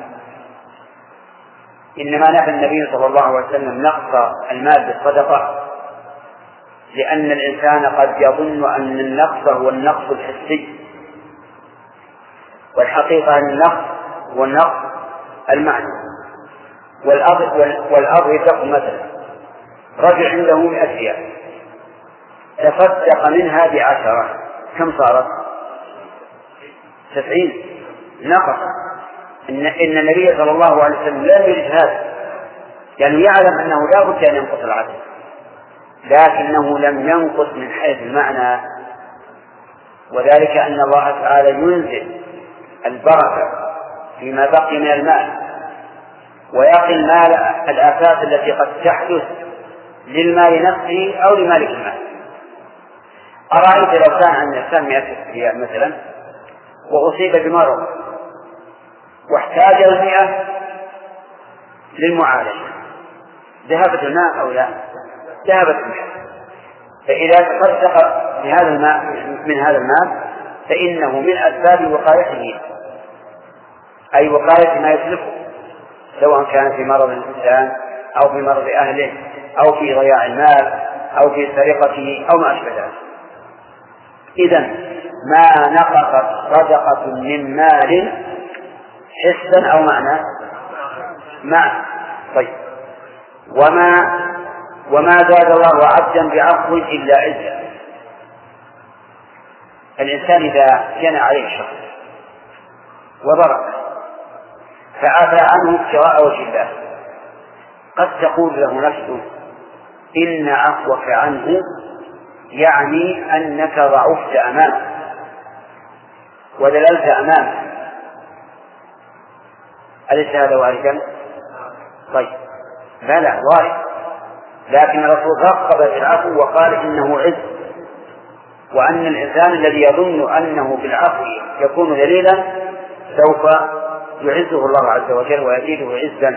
إنما نفى النبي صلى الله عليه وسلم نقص المال بالصدقة، لأن الإنسان قد يظن أن النقص هو النقص الحسي، والحقيقة أن النقص هو النقص المعنى. والأرض يتقى مثلا رجل عنده 100 ريال تصدق منها ب10، كم صارت؟ 70. نقص. إن النبي صلى الله عليه وسلم لا يريد هذا، يعني يعلم أنه لا بد أن ينقص العدد، لكنه لم ينقص من حيث المعنى، وذلك أن الله تعالى ينزل البركة فيما بقي من المال ويقي المال الآفات التي قد تحدث للمال نفسه أو لمالك المال. أرأيت لو كان عند الإنسان 100 ريال مثلا وأصيب بمرض واحتاج 100 للمعالجة، ذهبت الماء أو لا؟ ذهبت الماء. فإذا تصدق بهذا الماء من هذا المال فإنه من أسباب وقايته، أي وقاية ما يتلفه، سواء كان في مرض الإنسان أو في مرض أهله أو في ضياع المال أو في سرقته أو ما أشبه ذلك. إذن ما نقصت صدقة من مال حسا أو معنى معنى. طيب، وما زاد الله عبدا بعفو إلا عزا. الإنسان إذا جنى عليه شخص وضرب فعفى عنه ابتغاء وجه الله، قد تقول له نفسه إن عفوك عنه يعني أنك ضعفت أمامه ودللت أمامه، أليس هذا واردا؟ طيب، بلى وارد، لكن الرسول رغب في العفو وقال إنه عز، وأن الإنسان الذي يظن أنه بالعفو يكون ذليلا سوف يعزه الله عز وجل ويزيده عزا.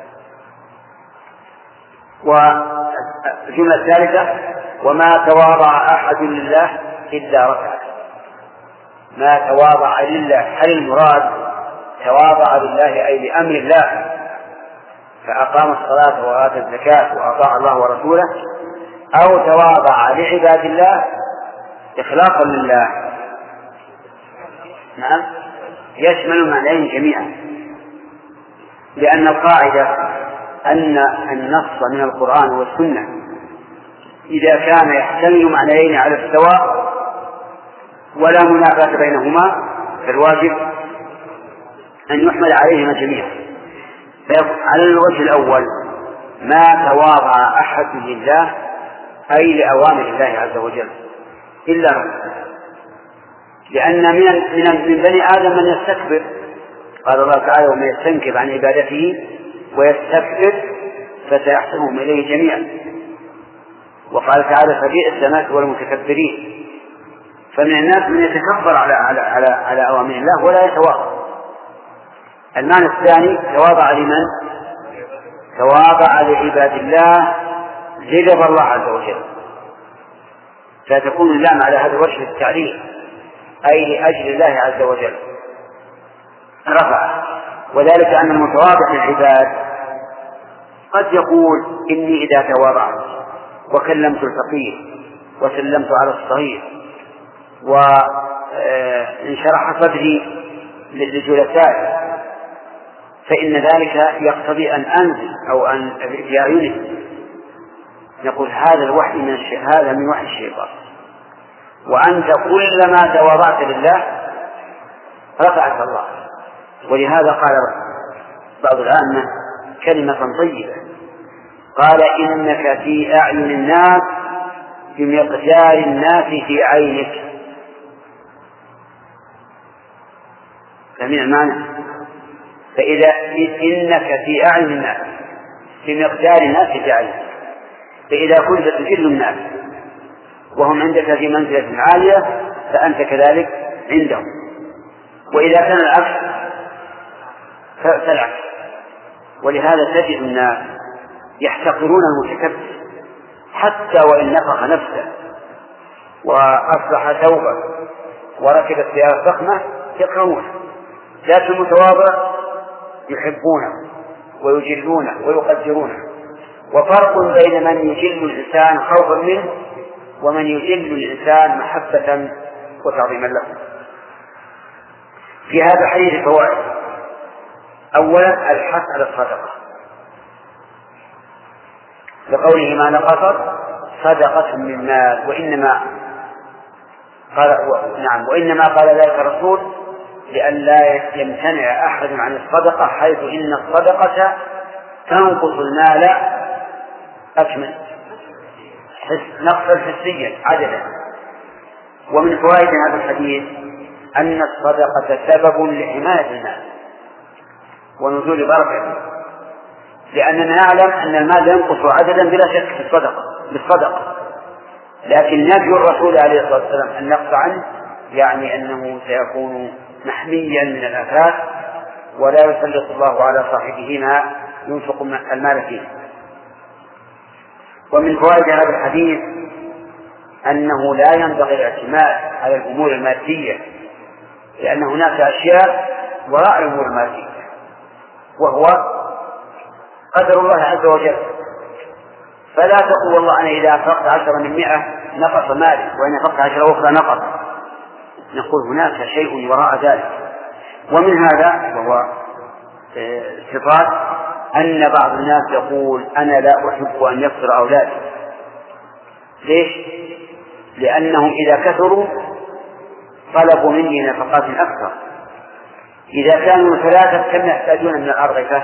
والجملة الثالثة وما تواضع أحد لله إلا رفعه. ما تواضع لله، هل المراد تواضع لله أي لأمر الله فأقام الصلاة وآتى الزكاة وأطاع الله ورسوله، أو تواضع لعباد الله إخلاصا لله؟ نعم، يشمل المعنيين جميعا، لأن القاعدة أن النص من القرآن والسنة إذا كان يحتمل معنيين على السواء ولا منافاة بينهما فالواجب أن يحمل عليهما جميعا. على الوجه الأول ما تواضع أحد لله أي لأوامر الله عز وجل إلا ربه، لأن من بني آدم من يستكبر، قال الله تعالى ومن يستنكر عن عبادته ويستكبر فسيحشرهم إليه جميعا. وقال تعالى فبئس مثوى المتكبرين. فمن الناس من يتكبر على أوامر الله ولا يتواضع. المعنى الثاني تواضع لمن؟ تواضع لعباد الله جذب الله عز وجل، فتكون اللام على هذا الوجه التعليل أي لأجل الله عز وجل رفع. وذلك أن المتواضع للعباد قد يقول إني إذا تواضعت وكلمت الفقير وسلمت على الصغير وانشرح صدري للجلساء فإن ذلك يقتضي أن أنزل أو أن بأعينه. نقول هذا الوحي هذا من وحي الشيطان، وأنت كلما تواضعت لله رفعك الله. ولهذا قال بعض العامة كلمة طيبة، قال إنك في أعين الناس بمقدار الناس في عينك. فمن المعنى فإذا إنك في أعين الناس بمقدار الناس في عينك، فإذا كنت تجل الناس وهم عندك في منزلة عالية فأنت كذلك عندهم، وإذا كان العكس فالعكس. ولهذا تجد الناس يحتقرون المتكبر حتى وإن نفخ نفسه وأصلح ثوبه وركب سيارة فخمة يكرمونه، لكن المتواضع يحبونه ويجلونه ويقدرونه. وفرق بين من يجل الإنسان خوفا منه ومن يجل الإنسان محبة وتعظيما له. في هذا الحديث فوائد: أولا الحث على الصدقة لقوله ما نقصت صدقة من مال، وإنما قال ذلك الرسول لئلا يمتنع أحد عن الصدقة، حيث إن الصدقة تنقص المال أكمل نقصا حسيا عددا. ومن فوائد هذا الحديث أن الصدقة سبب لحماية الناس ونزول بركته، لأننا نعلم أن المال ينقص عددا بلا شك بالصدقة، لكن نفي الرسول عليه الصلاة والسلام أن نقص عنه يعني أنه سيكون محميا من الآفات ولا يسلط الله على صاحبه ما ينفق المال فيه. ومن فوائد هذا الحديث أنه لا ينبغي الاعتماد على الأمور المادية، لأن هناك أشياء وراء الأمور المادية وهو قدر الله عز وجل. فلا تقول والله أنا إذا أنفقت 10 من 100 نقص مالي وإن أنفقت 10 أخرى نقص. نقول هناك شيء وراء ذلك. ومن هذا وهو صفات أن بعض الناس يقول أنا لا أحب أن يكثر أولادي. ليش؟ لأنهم إذا كثروا طلبوا مني نفقات أكثر. إذا كانوا 3 كم يحتاجون من الأرغفة؟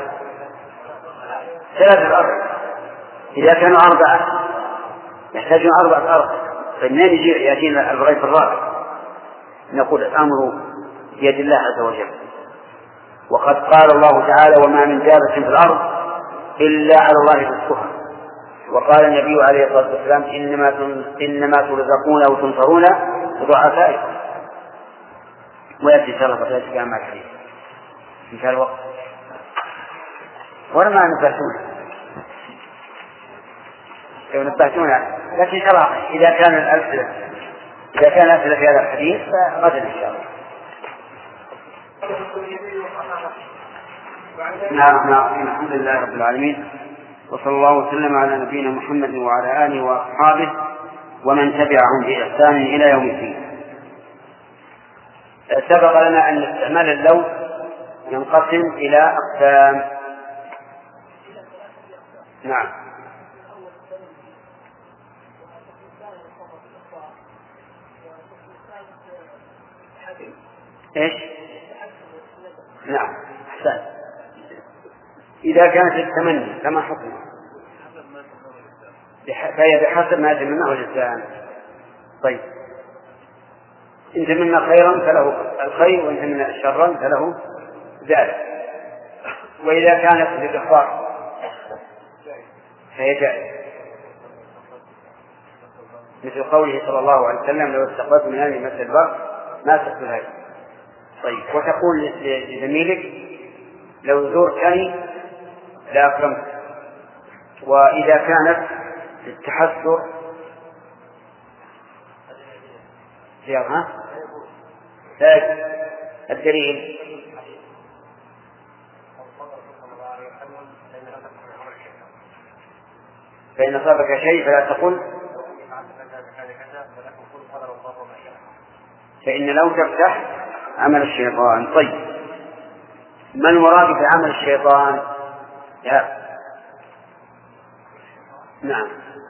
3 أرغفة. إذا كانوا 4 يحتاجون 4 أرغفة، فمنين يأتينا الرغيف الرابع؟ نقول الأمر بيد الله عز وجل. وقد قال الله تعالى وما من دابة في الأرض إلا على الله رزقها. وقال النبي عليه الصلاة والسلام إنما ترزقون وتنصرون بضعفائكم. ويأتي إن شاء الله بقية كلام مع الحديث إن شاء الوقت ولا ما نبهتونه لو نبهتونه، لكن إن شاء الله إذا كان الأسئلة في هذا الحديث فغدا إن شاء الله. نعم الحمد لله رب العالمين، وصلى الله وسلم على نبينا محمد وعلى آله وأصحابه ومن تبعهم بإحسان إلى يوم الدين. سبق لنا أن استعمال اللون ينقسم إلى أقسام. نعم. إيش؟ نعم أحسن. إذا كانت التمني كما حكمه فهي بحسب ما يتمناه الإنسان. طيب إن تمنى خيرا فله الخير وإن تمنى شرا فله ذلك. وإذا كانت للإخبار فهي جائزة، مثل قوله صلى الله عليه وسلم لو استقبلت من هذه مثل البر ما سقت هذه. طيب وتقول لزميلك لو زرتني لأكرمت. وإذا كانت للتحسر لا الدليل فإن أصابك شيء فلا تقل فإن لو تفتح عمل الشيطان. طيب ما المراد بعمل الشيطان؟ نعم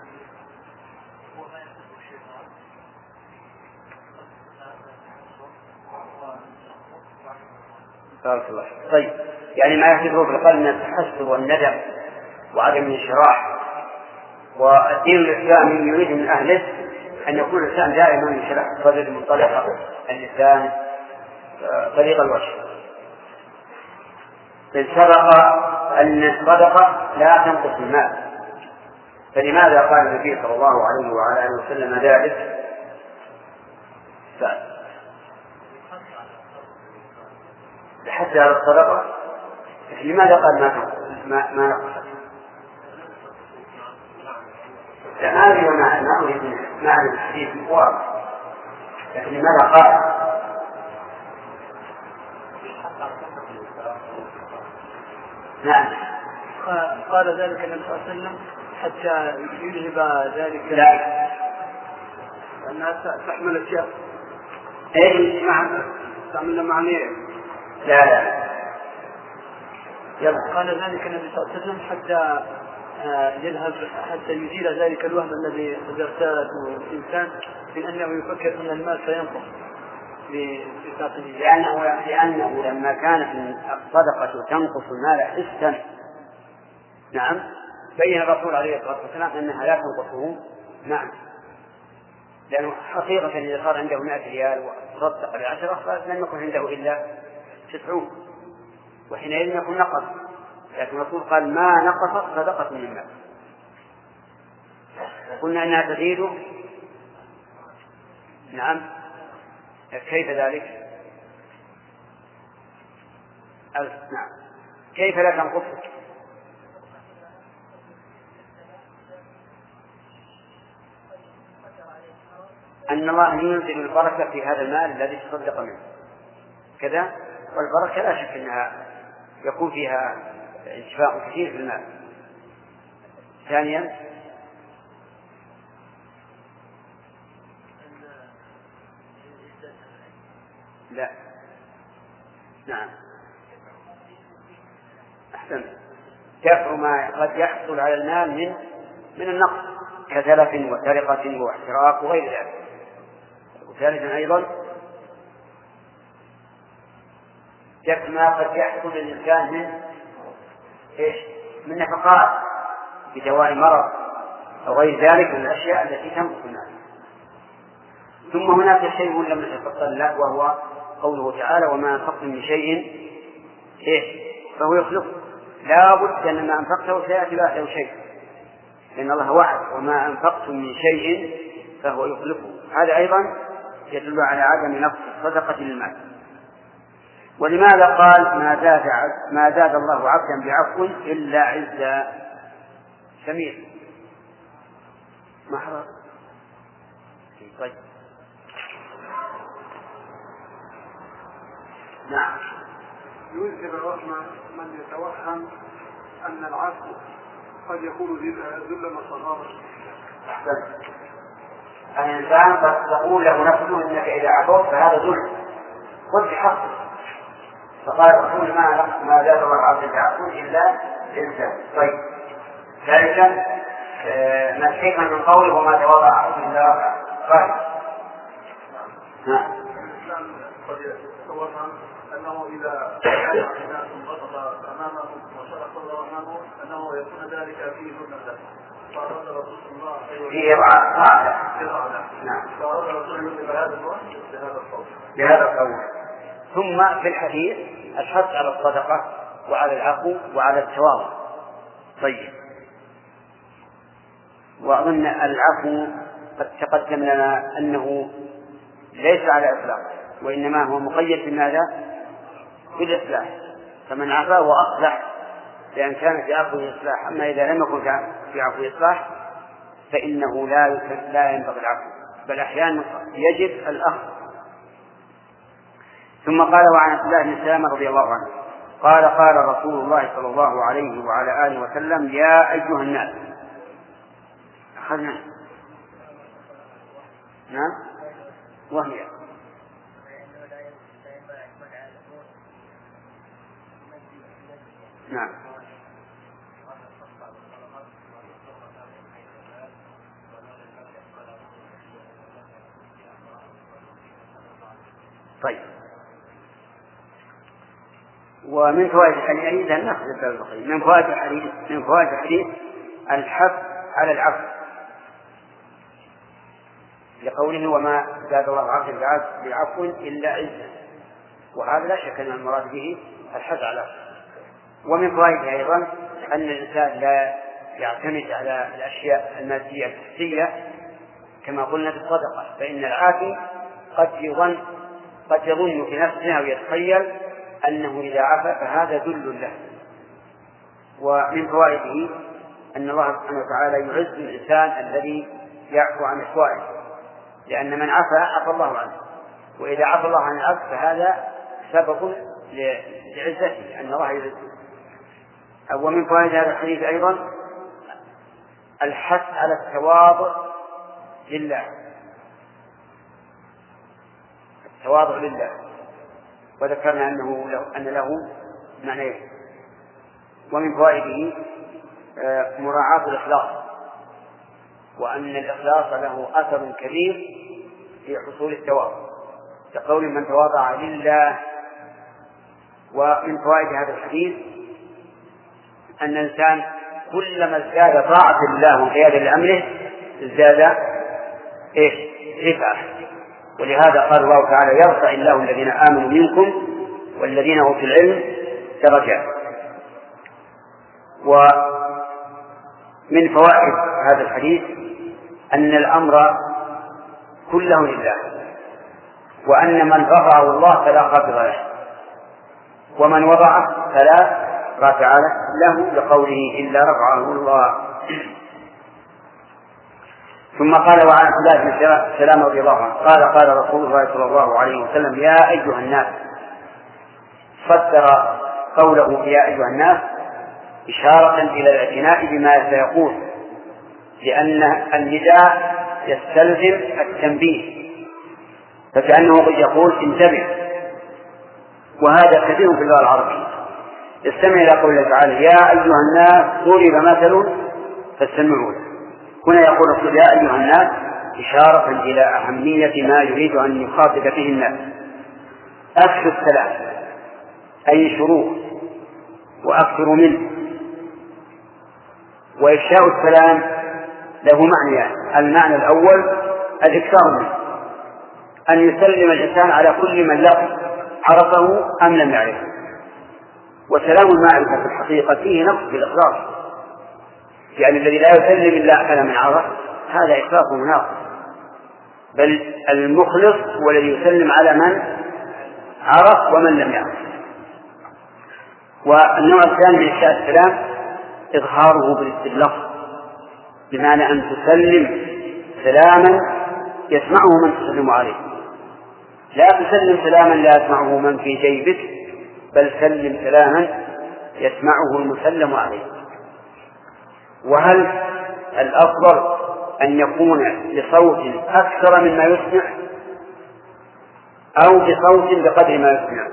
بارك الله. طيب يعني ما يحدثه في القلب من التحسر والندم وعدم الانشراح. والدين الإسلامي يريد من أهله أن يكون الإنسان دائما ينشرح صدر منطلق اللسان طريق الوجه. فالسبق أن الصدقة لا تنقص المال، فلماذا قال النبي صلى الله عليه وعلى آله وسلم ذلك؟ حتى على الصدقة لماذا قال ما نقصت؟ لا أدري ما أريد ما أعرف الحديث واضح، لكن لماذا قال؟ نعم قال ذلك النبي صلى الله عليه وسلم حتى يذهب ذلك. لا أنها تحمل أشياء. إيش؟ نعم تعمل معنيه. لا قال ذلك النبي صلى الله عليه وسلم حتى يذهب حتى يزيل ذلك الوهم الذي قد ارتاده الإنسان من أنه يفكر أن المال سينقص بساقه. لأنه لما كانت الصدقة تنقص المال حسا، نعم، بين الرسول عليه الصلاة والسلام أنها لا تنقصه. نعم، لأنه حقيقة إذا صار عنده 100 ريال وتصدق ب10 فلن يكن عنده إلا 90، وحينئذ يكون نقص. لكن الرسول قال ما نقصت صدقة من المال. قلنا أنها تزيد. نعم كيف ذلك؟ نعم كيف لا تنقص؟ أن الله ينزل البركة في هذا المال الذي تصدق منه كذا، والبركة لا شك أنها يكون فيها انتفاع كثير في المال. ثانيا لا نعم أحسن دفع ما قد يحصل على المال من النقص كتلف وسرقة واحتراق وغير ذلك. وثالثا أيضا دفع ما قد يحصل للإنسان من نفقات بدواء مرض أو غير ذلك من الأشياء التي تنقص المال. ثم هناك شيء لم نتفضل له وهو قوله تعالى وما أنفقتم من شيء فهو يخلفه. لا بد أن ما أنفقته سيأتي بعده شيء، لأن الله وعد وما أنفقتم من شيء فهو يخلفه. هذا أيضا يدل على عدم نقص الصدقة للمال. ولماذا قال ما زاد الله عبدا بعفو إلا عزا؟ سمير محرر. طيب نعم ينزل الرحمة من يتوهم أن العفو قد يكون ذلا وصغارا. الإنسان قد تقول له نفسه إنك إذا عفوت فهذا ذل قلت حقه. فقال الرسول ما زاد الله عبدا بعفو إلا عزا. طيب ذلك ما الحكمة من قوله وما تواضع أحد إلا رفعه. نعم. قد يتصور أنه إذا الناس انبسط أمامه وشرح صدره أمامه أنه يكون ذلك فيه سنة فأراد رسول الله في إضعاف. نعم. فأراد رسول الله بهذا الصوت. بهذا القول. ثم في الحديث الحث على الصدقة وعلى العفو وعلى التواضع. طيب. وأظن العفو قد تقدم لنا أنه ليس على إطلاق، وإنما هو مقيد بماذا؟ بالإصلاح. فمن عفا وأصلح لأن كان في عفو إصلاح. أما إذا لم يكن في عفو إصلاح فإنه لا ينبغي العفو، بل أحيانا يجب الأخذ. ثم قال وعن عبد الله بن سلام رضي الله عنه قال قال رسول الله صلى الله عليه وعلى آله وسلم يا أيها الناس. أخذنا نعم وهي نعم. طيب. ومن فوائد الحديث من فوائد الحديث الحث على العفو لقوله وما زاد الله عبدا بعفو إلا عزا، وهذا لا شك أن المراد به الحث على العفو. ومن فوائده أيضا أن الإنسان لا يعتمد على الأشياء المادية الحسية كما قلنا في الصدقة، فإن العافي قد يظن في نفسه أو يتخيل أنه إذا عفا فهذا ذل له. ومن فوائده أن الله سبحانه وتعالى يعز الإنسان الذي يعفو عن إخوانه، لأن من عفا الله عنه، وإذا عفى الله عن العبد فهذا سبب لعزته أن الله يعزه. ومن فوائد هذا الحديث أيضا الحث على التواضع لله، التواضع لله، وذكرنا أن له معنيين. ومن فوائده مراعاة الإخلاص، وأن الإخلاص له أثر كبير في حصول التواضع، كقول من تواضع لله. ومن فوائد هذا الحديث أن الإنسان كلما ازداد طاعة الله وانقيادا لأمره ازداد رفعة، ولهذا قال الله تعالى يرفع الله الذين آمنوا منكم والذين أوتوا العلم درجات. ومن فوائد هذا الحديث أن الأمر كله لله، وأن من رفعه الله فلا خافض له، ومن وضعه فلا رافع له، لقوله إلا رفعه الله. ثم قال وعن عبد الله بن سلام رضي الله عنه قال قال رسول الله صلى الله عليه وسلم يا أيها الناس. صدر قوله يا أيها الناس إشارة إلى الاعتناء بما سيقول، لأن النداء يستلزم التنبيه، فكأنه قد يقول انتبه. وهذا كثير في اللغة العربية. استمع إلى قوله تعالى يا أيها الناس ضرب مثل فاستمعوا له. هنا يقول يا أيها الناس إشارة إلى أهمية ما يريد أن يخاطب به الناس. أكثر السلام أي شروط وأكثر منه. وإفشاء السلام له معنى، المعنى الأول الإكثار منه، أن يسلم الإنسان على كل من لقي عرفه أم لم يعرفه. وسلام المعرفة في الحقيقة فيه نقص في الإخلاص، يعني الذي لا يسلم إلا على من عرف هذا إخلاص ناقص، بل المخلص هو الذي يسلم على من عرف ومن لم يعرف. والنوع الثاني من إفشاء السلام إظهاره باللفظ، بمعنى أن تسلم سلاما يسمعه من تسلم عليه، لا تسلم سلاما لا يسمعه من في جيبك، بل سلم سلاما يسمعه المسلم عليه. وهل الأفضل أن يكون بصوت أكثر مما يسمع أو بصوت بقدر ما يسمع؟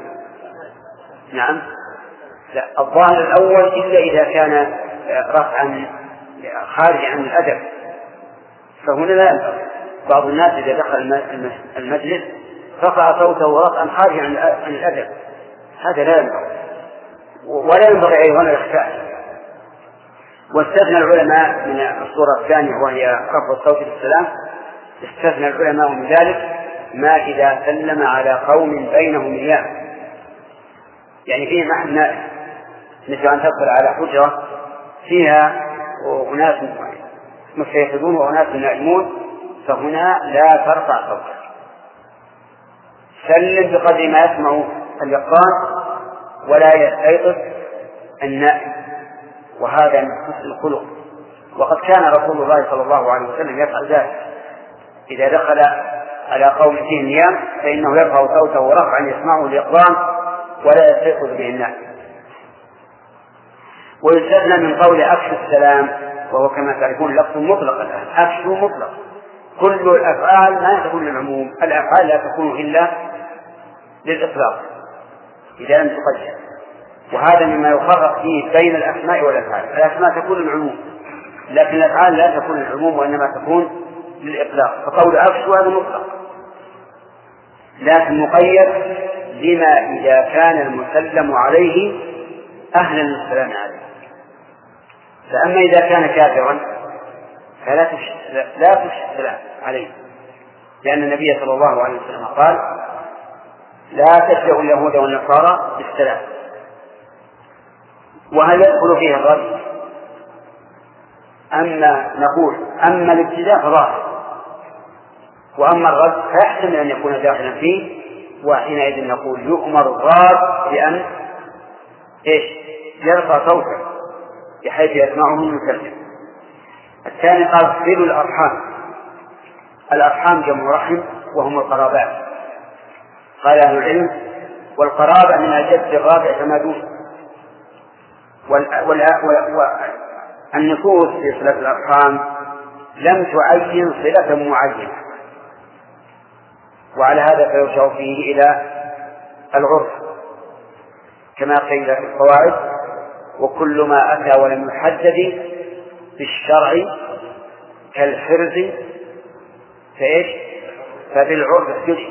نعم، لا، الظاهر الأول إلا إذا كان رفعا خارج عن الأدب فهنا لا ينبغي. بعض الناس إذا دخل المجلس رفع صوته رفعا خارج عن الأدب، هذا لا ينبغي، ولا ينبغي أيضا الإخفاء. واستثنى العلماء من الصورة الثانية وهي رفع الصوت بالسلام، استثنى العلماء من ذلك ما إذا سلم على قوم بينهم اياه، يعني فيه محل نائم، مثل أن تدخل على حجرة فيها أناس مستيقظون وأناس نائمون، فهنا لا ترفع صوتك، سلم بقدر ما يسمع اليقظان ولا يستيقظ النائم، وهذا من حسن الخلق. وقد كان رسول الله صلى الله عليه وسلم يفعل ذلك، إذا دخل على قوم فيه نيام فإنه يرفع صوته رفعا يسمعه اليقظان ولا يستيقظ به النائم. ويستثنى من قول أفشوا السلام، وهو كما تعرفون لفظ مطلق الآن، أفشوا مطلق، كل الأفعال ما تكون للعموم، الأفعال لا تكون إلا للإطلاق إذا لم تقدر، وهذا مما يفرق فيه بين الأسماء والأفعال. الأسماء تكون للعموم لكن الأفعال لا تكون للعموم وإنما تكون للإطلاق، فقول أفشوا هذا مطلق لكن مقيد بما إذا كان المسلم عليه أهلا للسلام عليه. فأما إذا كان كافرا فلا تفشي السلام عليه، لأن النبي صلى الله عليه وسلم قال لا تبدأوا اليهود والنصارى بالسلام. وهل يدخل فيه الرد؟ أما الابتداء فظاهر، وأما الرد فيحتمل أن يكون داخلا فيه، وحينئذ نقول يؤمر الراد بأن يرفع صوته بحيث يسمعه المترجم. الثاني قال صلوا الأرحام. الأرحام جمع رحم وهم القرابات، قال أهل العلم والقرابة من الجد الرابع كما دون، والنصوص في صلة الأرحام لم تعين صلة معينة، وعلى هذا فيرجع فيه إلى العرف كما قيل في القواعد وكل ما أتى ولم يحدد بالشرع كالحرز فبالعرف احتج.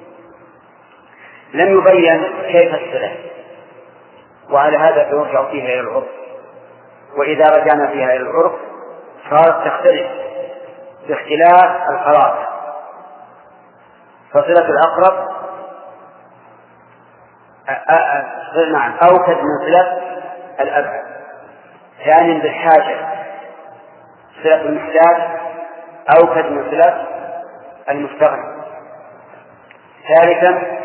لم يبين كيف الصلة، وعلى هذا فيرجع فيها إلى العرف، وإذا رجعنا فيها إلى العرف صارت تختلف باختلاف القرابة. فصلة الأقرب أوكد من صلة الأبعد. ثانيا بالحاجة، صلة المحتاج أوكد من صلة المستغني. ثالثا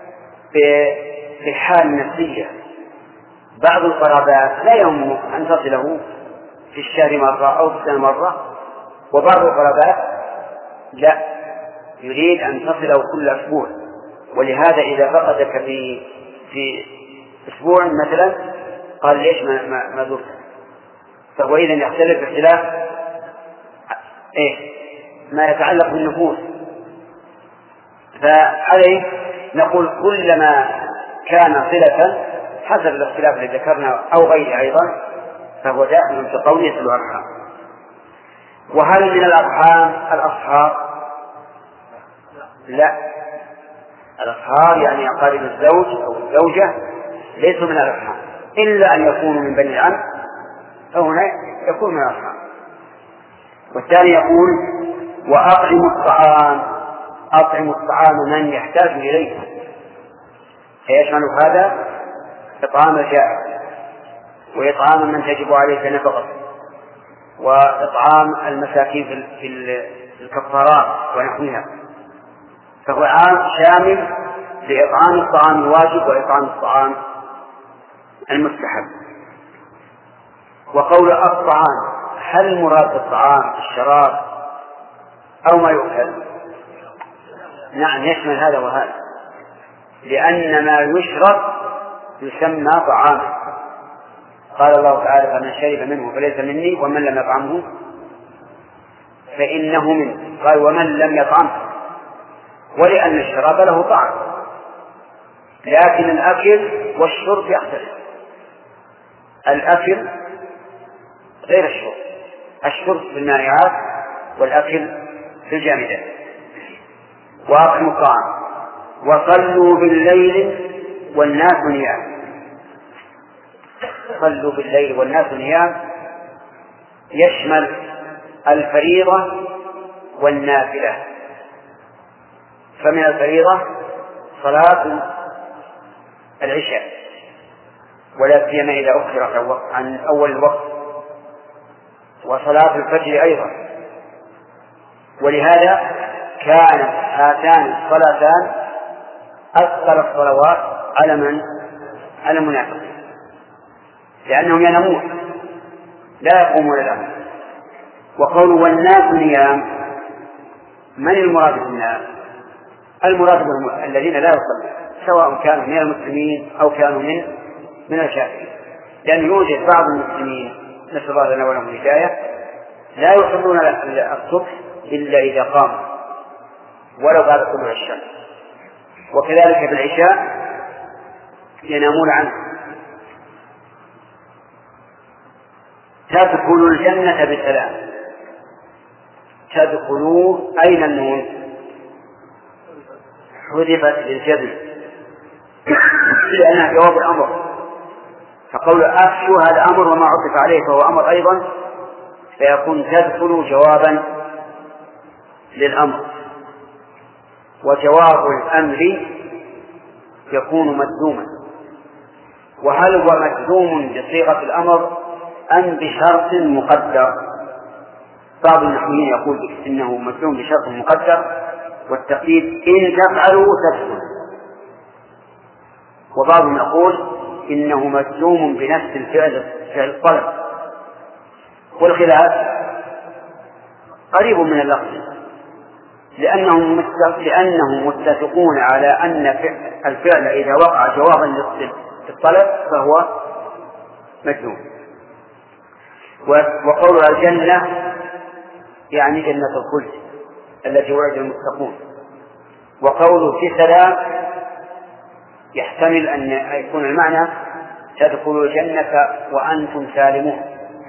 بالحال النفسية، بعض القرابات لا يهمه أن تصله في الشهر مرة أو في السنة مرة، وبعض القرابات لا يريد أن تصله كل أسبوع، ولهذا إذا فقدك في أسبوع مثلا قال ليش ما زرت، فهو إذن يختلف باختلاف ما يتعلق بالنفوس. فعليه نقول كلما كان صلة حسب الاختلاف الذي ذكرنا أو غيره أيضا فهو داخل في قولية الأرحام. وهل من الأرحام الأصهار؟ لا، الأصهار يعني أقارب الزوج أو الزوجة ليسوا من الأرحام إلا أن يكونوا من بني العم، فهنا يكون من الأرحام. والثاني يقول وأطعموا الطعام، أطعموا الطعام من يحتاج إليه، فيشمل هذا إطعام الجائع وإطعام من تجب عليه نفقته وإطعام المساكين في الكفارات ونحوها، فهو عام شامل لإطعام الطعام الواجب وإطعام الطعام المستحب. وقول الطعام هل مراد الطعام الشراب أو ما يؤكل؟ نعم يشمل هذا وهذا، لأن ما يشرب يسمى طعاما. قال الله تعالى فمن شرب منه فليس مني ومن لم يطعمه فإنه مني، قال ومن لم يطعمه، ولأن الشراب له طعم، لكن الأكل والشرب يختلف، الأكل غير الشرب، الشرب في المائعات والأكل في الجامدات. وأقيموا الطعام وصلوا بالليل والناس نيام. صلوا بالليل والناس نيام يشمل الفريضة والنافلة. فمن الفريضة صلاة العشاء، ولا سيما إذا أخر عن أول الوقت، وصلاة الفجر أيضا. ولهذا كانت هاتان الصلاتان أثقل الصلوات على المنافقين، لأنهم ينامون لا يقومون لهم. وقولوا والناس نيام، من المراد بالناس؟ المراد الذين لا يصلون، سواء كانوا من المسلمين أو كانوا من الكافرين، لأن يوجد بعض المسلمين نسأل الله لنا ولهم الهداية لا يصلون الصبح إلا إذا قاموا ولو بعد طلوع الشمس، وكذلك بالعشاء ينامون عنه. تدخلوا الجنة بسلام. تدخلوا أين النون؟ حذفت للجزم لأنها جواب الأمر، فقول أفشوا هذا أمر وما عطف عليه فهو أمر أيضا، فيكون تدخلوا جوابا للأمر. وجواب الأمر يكون مجزوما. وهل هو مجزوم بصيغة الأمر أم بشرط مقدر؟ بعض النحويين يقول إنه مجزوم بشرط مقدر والتقييد إن تفعلوا تدخل، وبعضهم يقول إنه مجزوم بنفس الفعل الطلب. والخلاف قريب من اللفظ، لأنهم متفقون على أن الفعل إذا وقع جوابا للطلب فهو مجزوم. وقول الجنة يعني جنة الخلد التي وعد المتقون. وقوله في سلام يحتمل أن يكون المعنى تدخلوا الجنة وأنتم سالمون،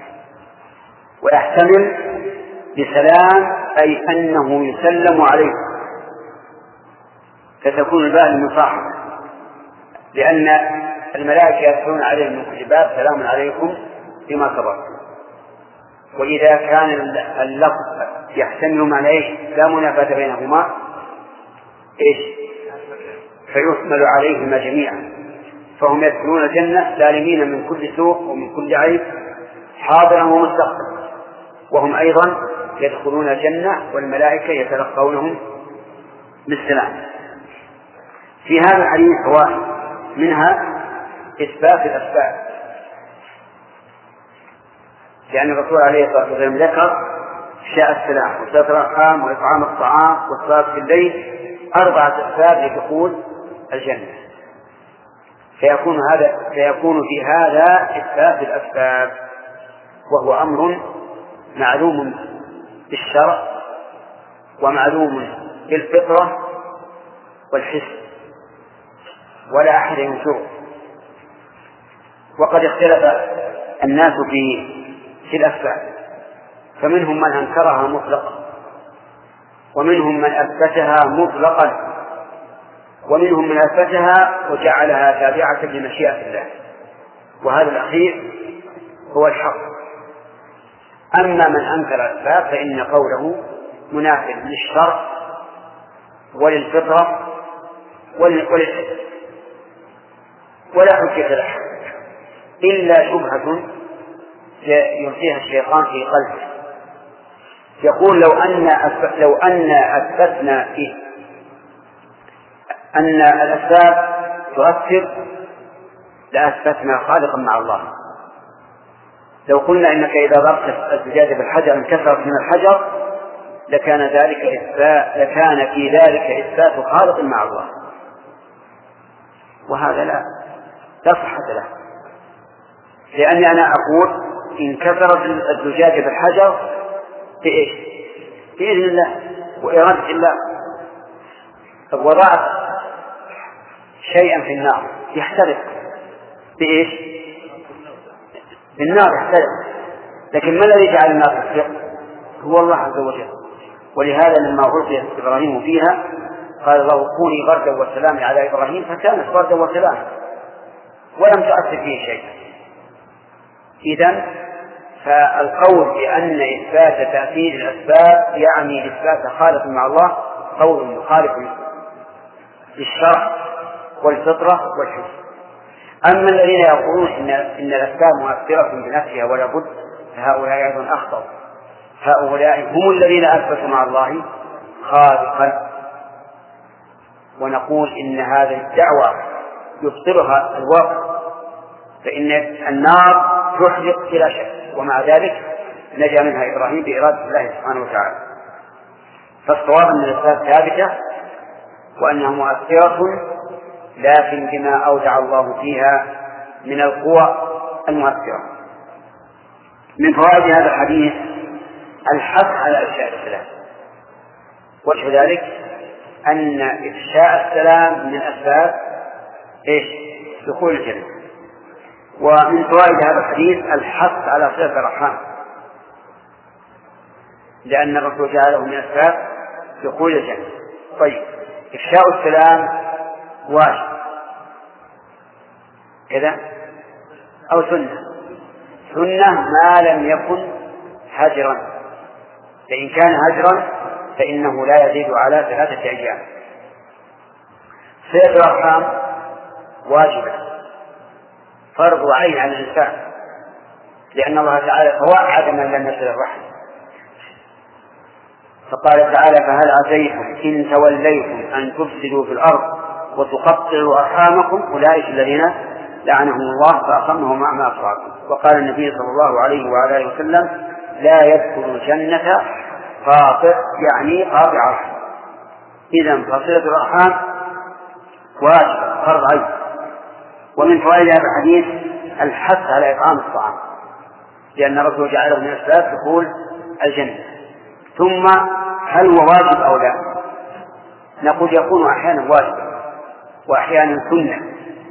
ويحتمل بسلام أي أنه يسلم عليكم، فتكون الباء المصاحبة، لأن الملائكة يدخلون عليهم من كل باب سلام عليكم بما صبرتم. وإذا كان اللفظ يحتمل معنى لا منافاة بينهما فيحمل عليهما جميعا، فهم يدخلون الجنة سالمين من كل سوء ومن كل عيب حاضرا ومستقبلا، وهم أيضا يدخلون الجنة والملائكة يتلقونهم بالسلام. في هذا الحديث فوائد، منها إثبات الأسباب، لأن الرسول عليه الصلاة والسلام ذكر إفشاء السلام وصلة الأرحام وإطعام الطعام والصلاة في الليل 4 أسباب لدخول الجنة، فيكون في هذا إثبات الأسباب، وهو أمر معلوم بالشرع ومعلوم بالفطرة والحس ولا أحد ينكره. وقد اختلف الناس في الأسباب، فمنهم من أنكرها مطلقا، ومنهم من أثبتها مطلقا، ومنهم من أثبتها وجعلها تابعة لمشيئة الله، وهذا الأخير هو الحق. أما من أنكر الأسباب فإن قوله منافق للشرع وللفطرة وللحس، ولا حجة له إلا شبهة يلقيها الشيطان في قلبه، يقول لو أن أثبتنا فيه أن الأسباب تؤثر لأثبتنا خالقا مع الله. لو قلنا إنك إذا ضربت الزجاجة بالحجر انكسرت من الحجر لكان في ذلك إثبات خالق مع الله، وهذا لا صحة له، لأني أنا أقول انكسرت الزجاجة بالحجر بإيش؟ بإذن الله وإرادة الله. وضعت شيئا في النار يحترق بإيش؟ بالنار يحترق، لكن ما الذي جعل النار تحترق؟ هو الله عز وجل. ولهذا لما ألقي إبراهيم فيها قال الله كوني بردا وسلاما على إبراهيم، فكانت بردا وسلاما ولم تؤثر فيه شيء. إذن فالقول بأن إثبات تأثير الأسباب يعني إثبات خالق مع الله قول مخالف للشرع والفطرة والحس. أما الذين يقولون إن الأسباب مؤثرة بنفسها ولا بد فهؤلاء أيضا أخطأوا. هؤلاء هم الذين أثبتوا مع الله خالقا، ونقول إن هذه الدعوة يبطلها الواقع، فإن النار تحرق بلا شك، ومع ذلك نجا منها إبراهيم بإرادة الله سبحانه وتعالى. فالصواب أن الأسباب ثابتة وأنها مؤثرة، لكن بما أودع الله فيها من القوى المؤثرة. من فوائد هذا الحديث الحث على إفشاء السلام، وجه ذلك أن إفشاء السلام من أسباب دخول الجنة. ومن فوائد هذا الحديث الحث على صلة الأرحام، لأن الرسول جعله من أسباب دخول الجنة. طيب، إفشاء السلام واجب كذا أو سنة ما لم يكن هجرا، فإن كان هجرا فإنه لا يزيد على 3 أيام. صلة الأرحام واجبة فرض عين على الإنسان، لأن الله تعالى توعد من لم يصل الرحم، فقال تعالى فهل عسيتم إن توليتم أن تفسدوا في الأرض وتقطعوا أرحامكم أولئك الذين لعنهم الله فأخمهم مع أصحابهم. وقال النبي صلى الله عليه وعلى آله وسلم لا يدخل الجنة قاطع، يعني قاطع رحم. إذن فصلة الأرحام واجب فرض عين. ومن فوائد هذا الحديث الحث على إطعام الطعام، لأن الرسول جعله من أسباب دخول الجنة. ثم هل هو واجب أو لا؟ نقول يكون أحيانا واجبا وأحيانا سنة.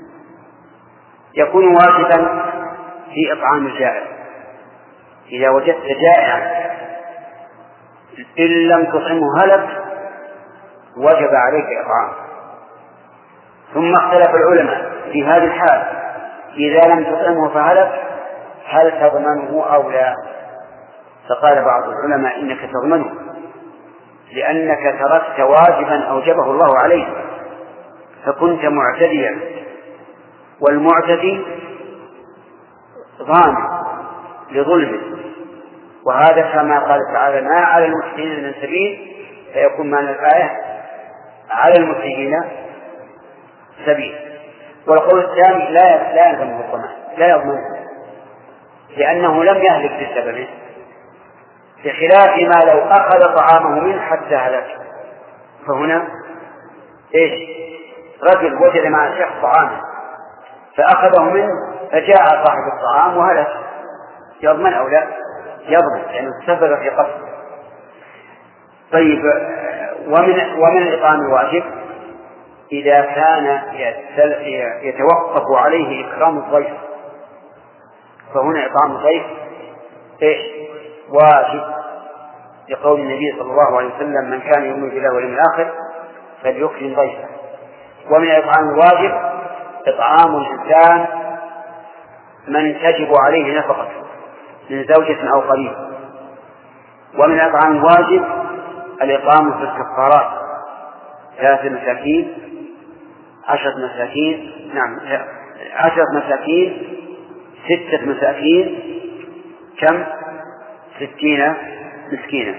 يكون واجبا في إطعام الجائع، إذا وجدت جائعا إن لم تطعمه هلك وجب عليك إطعام. ثم اختلف العلماء في هذه الحال إذا لم تطعمه فهلك هل تضمنه أو لا؟ فقال بعض العلماء إنك تضمنه، لأنك تركت واجبا أوجبه الله عليك فكنت معتديا، والمعتدي ضامن لظلمه. وهذا كما قال تعالى ما على المحسنين من سبيل، فيكون معنى الآية على المحسنين سبيل. والقول الثاني لا يلزمه الضمان، لا يضمنه، لأنه لم يهلك بسببه، بخلاف ما لو أخذ طعامه منه حتى هلك. فهنا رجل وجد مع الشيخ طعامه فأخذه منه فجاء صاحب الطعام وهلك، يضمن أو لا؟ يضمن، لأنه تسبب في قتله. طيب، ومن الإطعام الواجب إذا كان يتوقف عليه إكرام الضيف، فهنا إطعام الضيف واجب، لقول النبي صلى الله عليه وسلم من كان يؤمن بالله واليوم الآخر فليكرم ضيفه. ومن الإطعام الواجب إطعام الإنسان من تجب عليه نفقته من زوجة أو قريب. ومن الإطعام الواجب الإطعام في الكفارات 3 مساكين 10 مساكين 10 مساكين 6 مساكين كم 60 مسكينا.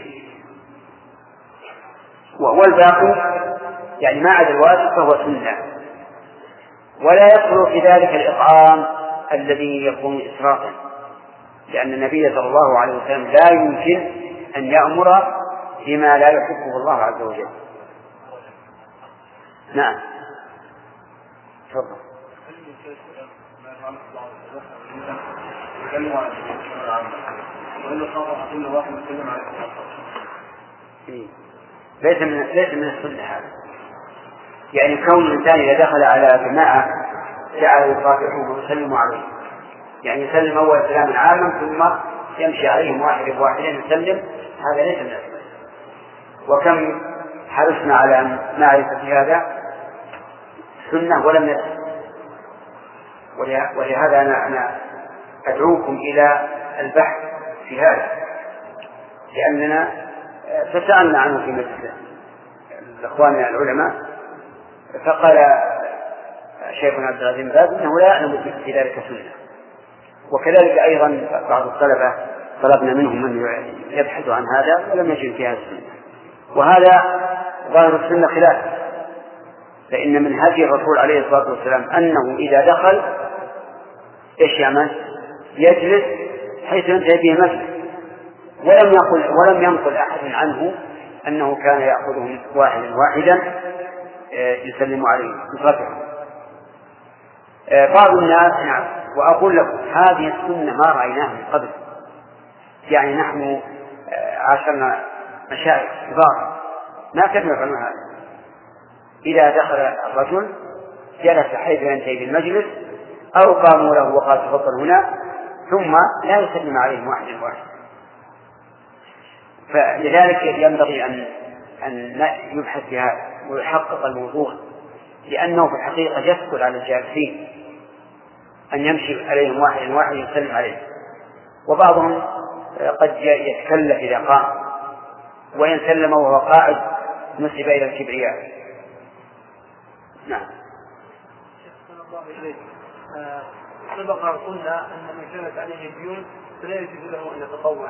والباقي يعني ما عدا الواجب فهو سنة. ولا يدخل في ذلك الإطعام الذي يكون إسرافا، لأن النبي صلى الله عليه وسلم لا يمكن أن يأمر بما لا يحبه الله عز وجل. نعم تفضل. ليس من السنة هذا، يعني كون الإنسان إذا دخل على جماعة جعل يصافحه ويسلم عليه، يعني يسلم أول سلاما عاما ثم يمشي عليهم واحد بواحد يسلم، هذا ليس من السنة. وكم حرصنا على معرفة هذا سنة ولم نسأل. ولهذا أنا أدعوكم إلى البحث في هذا، لأننا فسألنا عنه في مجلس الأخوان العلماء، فقال شيخنا عبد العزيز بن باز إنه لا يعلم في ذلك سنة. وكذلك أيضا بعض الطلبة طلبنا منهم من يبحثوا عن هذا ولم يجد فيها السنة، وهذا ظاهر السنة خلاف. فإن من هدي الرسول عليه الصلاة والسلام أنه إذا دخل إيش يعمل؟ يجلس حيث ينتهي به المجلس، ولم ينقل أحد عنه أنه كان يأخذهم واحدا يسلم عليه يصافحه. بعض الناس نعم، وأقول لكم هذه السنة ما رأيناها من قبل، يعني نحن عاشرنا مشايخ كبار ما كانوا يفعلون هذا. إذا دخل الرجل جلس حيث ينتهي بالمجلس أو قاموا له وقال تفضل هنا، ثم لا يسلم عليهم واحد. فلذلك ينبغي أن يبحث في هذا ويحقق الموضوع، لأنه في الحقيقة يسهل على الجالسين أن يمشي عليهم واحد يسلم عليه. وبعضهم قد يتكلف إذا قام، وإن سلم وهو قاعد نسب إلى الكبرياء. نعم. سبق قلنا أن من كانت عليه الديون فلا يجوز له أن يتطوع،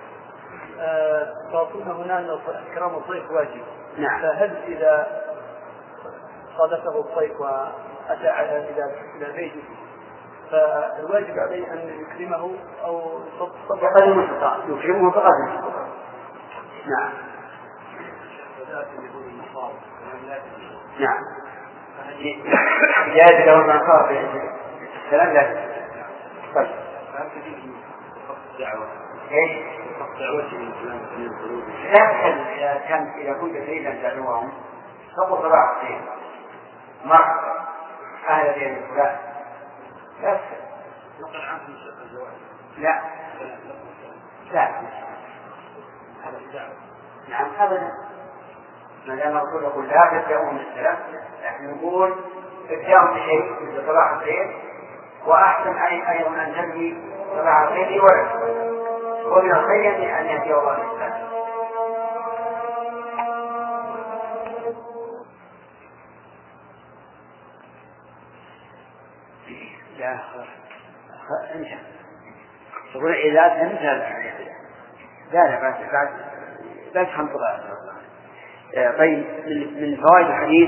فقلنا هنا أن إكرام الضيف واجب. نعم. فهل إذا صادفه الضيف وأتى إلى بيته فالواجب عليه أن يكرمه أو فقد المستطاع يكرمه فقد المستطاع. نعم. نعم. جاءت له المنصار في السلام. لا طيب لا إذا كنت تريد تدعوهم فقل صباح الخير مرحبا أهلا بهم فلان، لا نقل عنكم الزواج. لا هذا الدعوة. نعم أبدا، ما دام الرسول يقول لا تبدأوهم بالسلام، نحن نقول ابدأهم بشيء مثل صباح الخير، وأحسن أيضا أن تبني صباح الخير ولد، ومن الخير أن يهدي الله الإسلام. لا انتهى تقول إذا انتهى لا بعد 5 دقائق. طيب من فوائد الحديث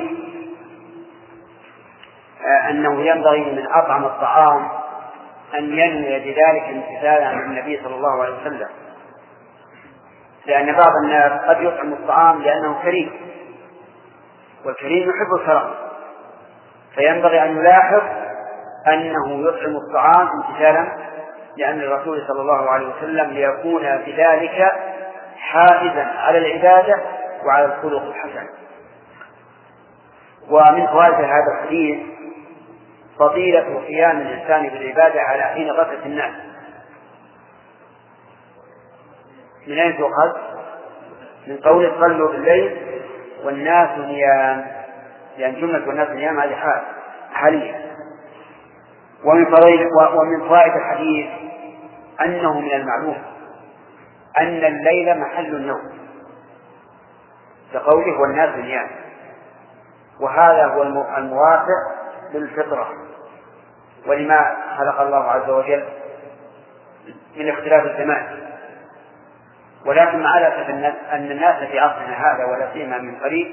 أنه ينبغي من أطعم الطعام أن ينوي بذلك امتثالا عن النبي صلى الله عليه وسلم، لأن بعض الناس قد يطعم الطعام لأنه كريم، والكريم يحب الكرم، فينبغي أن يلاحظ أنه يطعم الطعام امتثالا لأن الرسول صلى الله عليه وسلم ليكون بذلك حافزا على العبادة وعلى الخلق الحسن. ومن فوائد هذا الحديث فضيلة قيام الإنسان بالعبادة على حين غفلة الناس. من أين تؤخذ؟ من قول صلوا بالليل والناس نيام، لأن جملة والناس نيام هذه حالية. ومن فوائد الحديث أنه من المعلوم أن الليل محل النوم، كقوله والناس نيام، وهذا هو الموافق للفطرة ولما خلق الله عز وجل من اختلاف الزمان. ولكن مع الأسف أن الناس في عصرنا هذا ولا سيما من قريب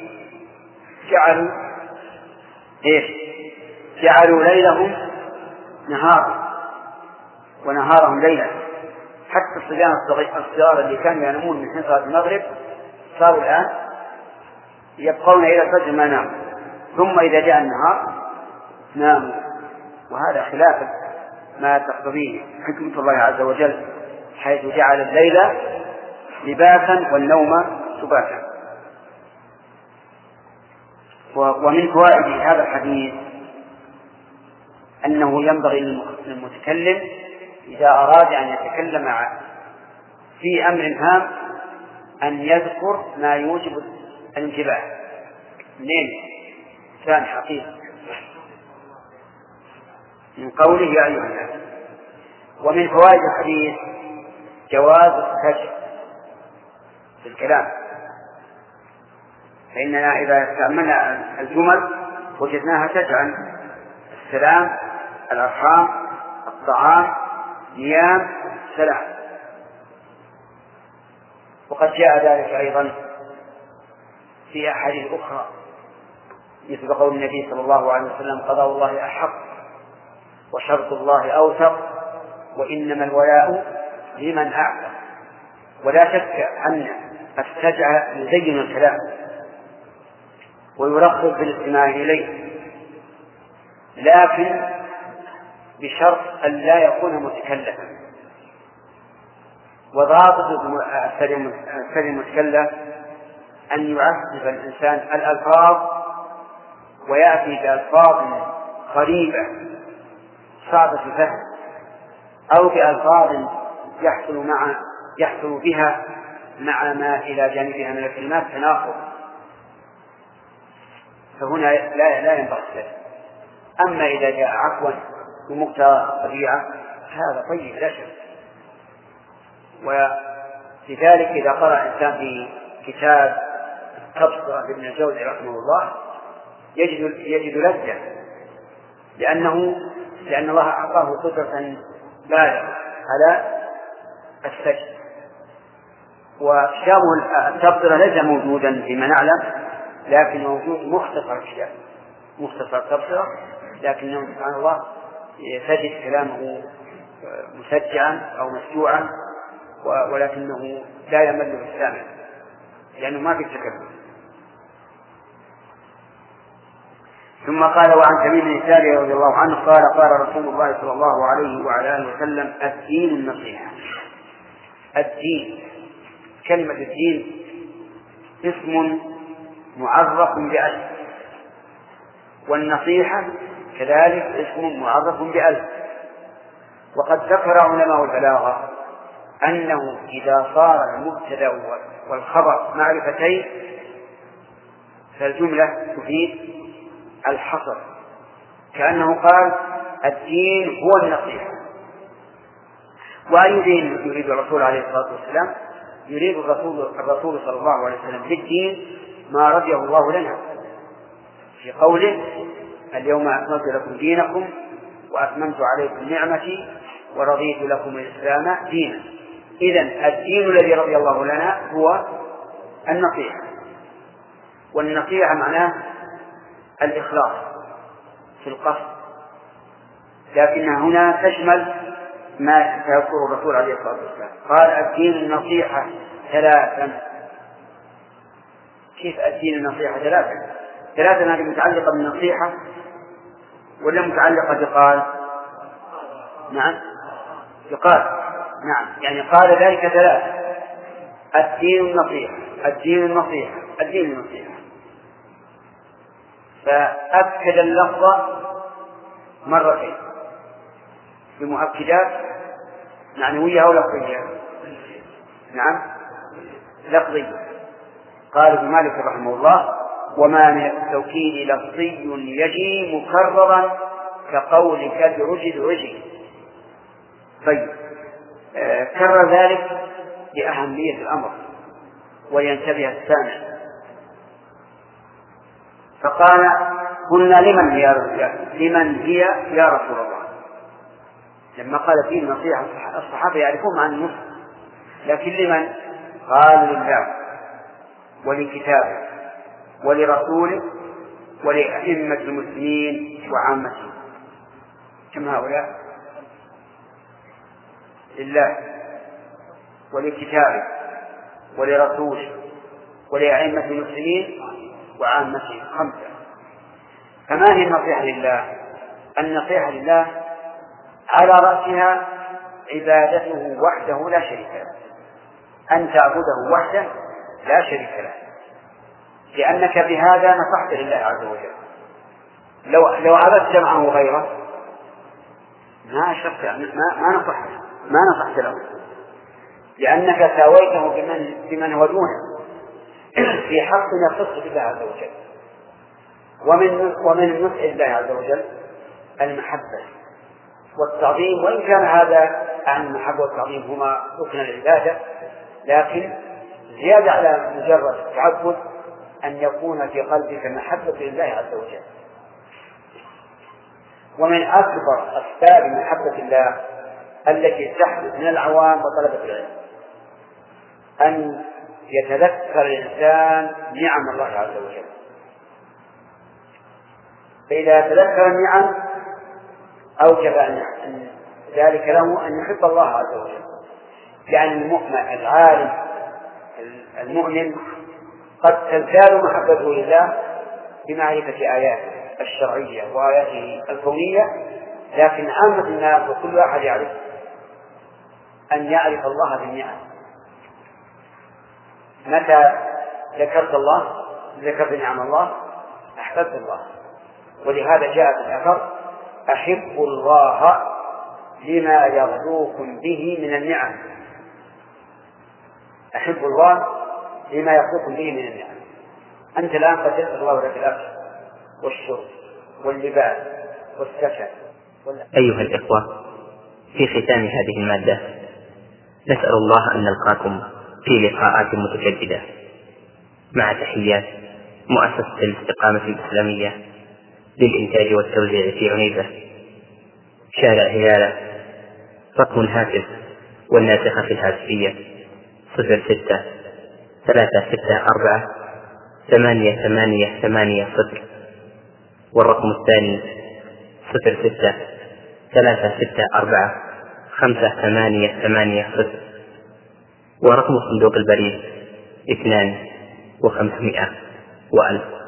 جعلوا ليلهم نهارا ونهارهم ليلا. حتى الصبيان الصغار اللي كانوا ينامون من حين صلاة المغرب صاروا الآن يبقون إلى الفجر ما ناموا، ثم إذا جاء النهار ناموا، وهذا خلاف ما تقتضيه حكمة الله عز وجل، حيث جعل الليل لباسا والنوم سباتا. ومن فوائد هذا الحديث أنه ينبغي للمتكلم إذا أراد أن يتكلم في أمر هام أن يذكر ما يوجب الانتباه. ثاني حقيقة من قوله يا أيها الناس. ومن فوائد الحديث جواز السجع في الكلام، فإننا إذا استعملنا الجمل وجدناها سجعا: السلام، الأرحام، الطعام، نيام، سلام. وقد جاء ذلك أيضا في أحاديث أخرى مثل قول النبي صلى الله عليه وسلم: قضاء الله أحق وشرط الله أوثق وإنما الولاء لمن أعطى. ولا شك أن السجع يزين الكلام ويرغب بالاستماع إليه، لكن بشرط أن لا يكون متكلفا. وضابط السجع المتكلف أن يعذب الإنسان الألفاظ ويأتي بألفاظ غريبة صعبة الفهم، أو بألفاظ يحصل بها مع ما إلى جانبها من الكلمات تناقض، فهنا لا ينبغي السجع. أما إذا جاء عفوا بمقتضى الطبيعة هذا طيب لا شك. ولذلك إذا قرأ الإنسان في كتاب تبصرة لابن الجوزي رحمه الله يجد لذة، لأن الله أعطاه قدرة بالغة على السجد. وكتاب التبصرة ليس موجودا فيما نعلم، لكن موجود مختصر الكتاب، مختصر التبصرة، لكنه سبحان الله تجد كلامه مسجعا أو مسجوعا، ولكنه لا يمل السامع لأنه ما في تكلم. ثم قال: وعن تميم بن سارية رضي الله عنه قال: قال رسول الله صلى الله عليه وعلى آله وسلم: الدين النصيحة. الدين، كلمة الدين اسم معرف بألف، والنصيحة كذلك اسم معرف بألف. وقد ذكر علماء البلاغة أنه إذا صار المبتدأ والخبر معرفتين فالجملة تفيد الحصر، كأنه قال: الدين هو النصيحة. وأي دين يريد الرسول عليه الصلاة والسلام؟ يريد الرسول صلى الله عليه وسلم بالدين ما رضيه الله لنا في قوله: اليوم أكملت لكم دينكم وأتممت عليكم نعمتي ورضيت لكم الإسلام دينا. إذن الدين الذي رضي الله لنا هو النصيحة، والنصيحة معناه الإخلاص في القصد، لكنها هنا تشمل ما سيذكره الرسول عليه الصلاة والسلام. قال: الدين النصيحة ثلاثا. كيف الدين النصيحة ثلاثا؟ ثلاثا هذه متعلقة بالنصيحة ولا متعلقة بقال؟ نعم بقال، نعم، يعني قال ذلك ثلاثة: الدين النصيحة، الدين النصيحة، الدين النصيحة. فأكد اللفظ مرتين بمؤكدات معنوية أو لفظية. نعم لفظية. قال ابن مالك رحمه الله: وما من التوكيد لفظي يجي مكررا كقولك برجل. طيب، كرر ذلك لأهمية الأمر ولينتبه السامع، فقال: قلنا لمن هي يا رسول الله؟ لما قال فيه النصيحة الصحابة يعرفون عن النصح، لكن لمن؟ قال: لله ولكتابه ولرسوله ولأئمة المسلمين وعامتهم. كم هؤلاء؟ لله ولكتابه ولرسوله ولأئمة المسلمين وعامتهم، خمسة. فما هي النصيحة لله؟ النصيحة لله على رأسها عبادته وحده لا شريك له، أن تعبده وحده لا شريك له، لأنك بهذا نصحت لله عز وجل. لو عبدت معه غيره ما أشركت، ما نصحت له، لأنك ساويته بمن هو دونه في حق يختص بالله عز وجل. ومن النصح لله عز وجل المحبة والتعظيم، وإن كان هذا عن المحبة والتعظيم هما ركن العبادة، لكن زيادة على مجرد التعبد أن يكون في قلبك محبة لله عز وجل. ومن أكبر أسباب محبة الله التي تحدث من العوام وطلبة العلم أن يتذكر الإنسان نعم الله عز وجل. فإذا تذكر النعم أوجب أن ذلك له أن يحب الله عز وجل. يعني المؤمن العالم المؤمن قد تزداد محبته لله بمعرفة آياته الشرعية وآياته الكونية، لكن عامة الناس وكل واحد يعرف أن يعرف الله بالنعم. متى ذكرت الله ذكرت نعم الله أحببت الله. ولهذا جاء في الأثر أحب الله لما يرزوكم به من النعم. أحب الله لما يرزوكم به من النعم. أنت الآن قد يسر الله لك الأكل والشرب واللباس والسكن أيها الإخوة، في ختام هذه المادة نسأل الله أن نلقاكم في لقاءات متجددة مع تحيات مؤسسة الاستقامة الإسلامية للإنتاج والتوزيع في عنيزة، شارع هلالة، رقم الهاتف والناسخة في الهاتفية 06-364-8880، والرقم الثاني 06-364-5880، ورقم صندوق البريد 2500 و1000.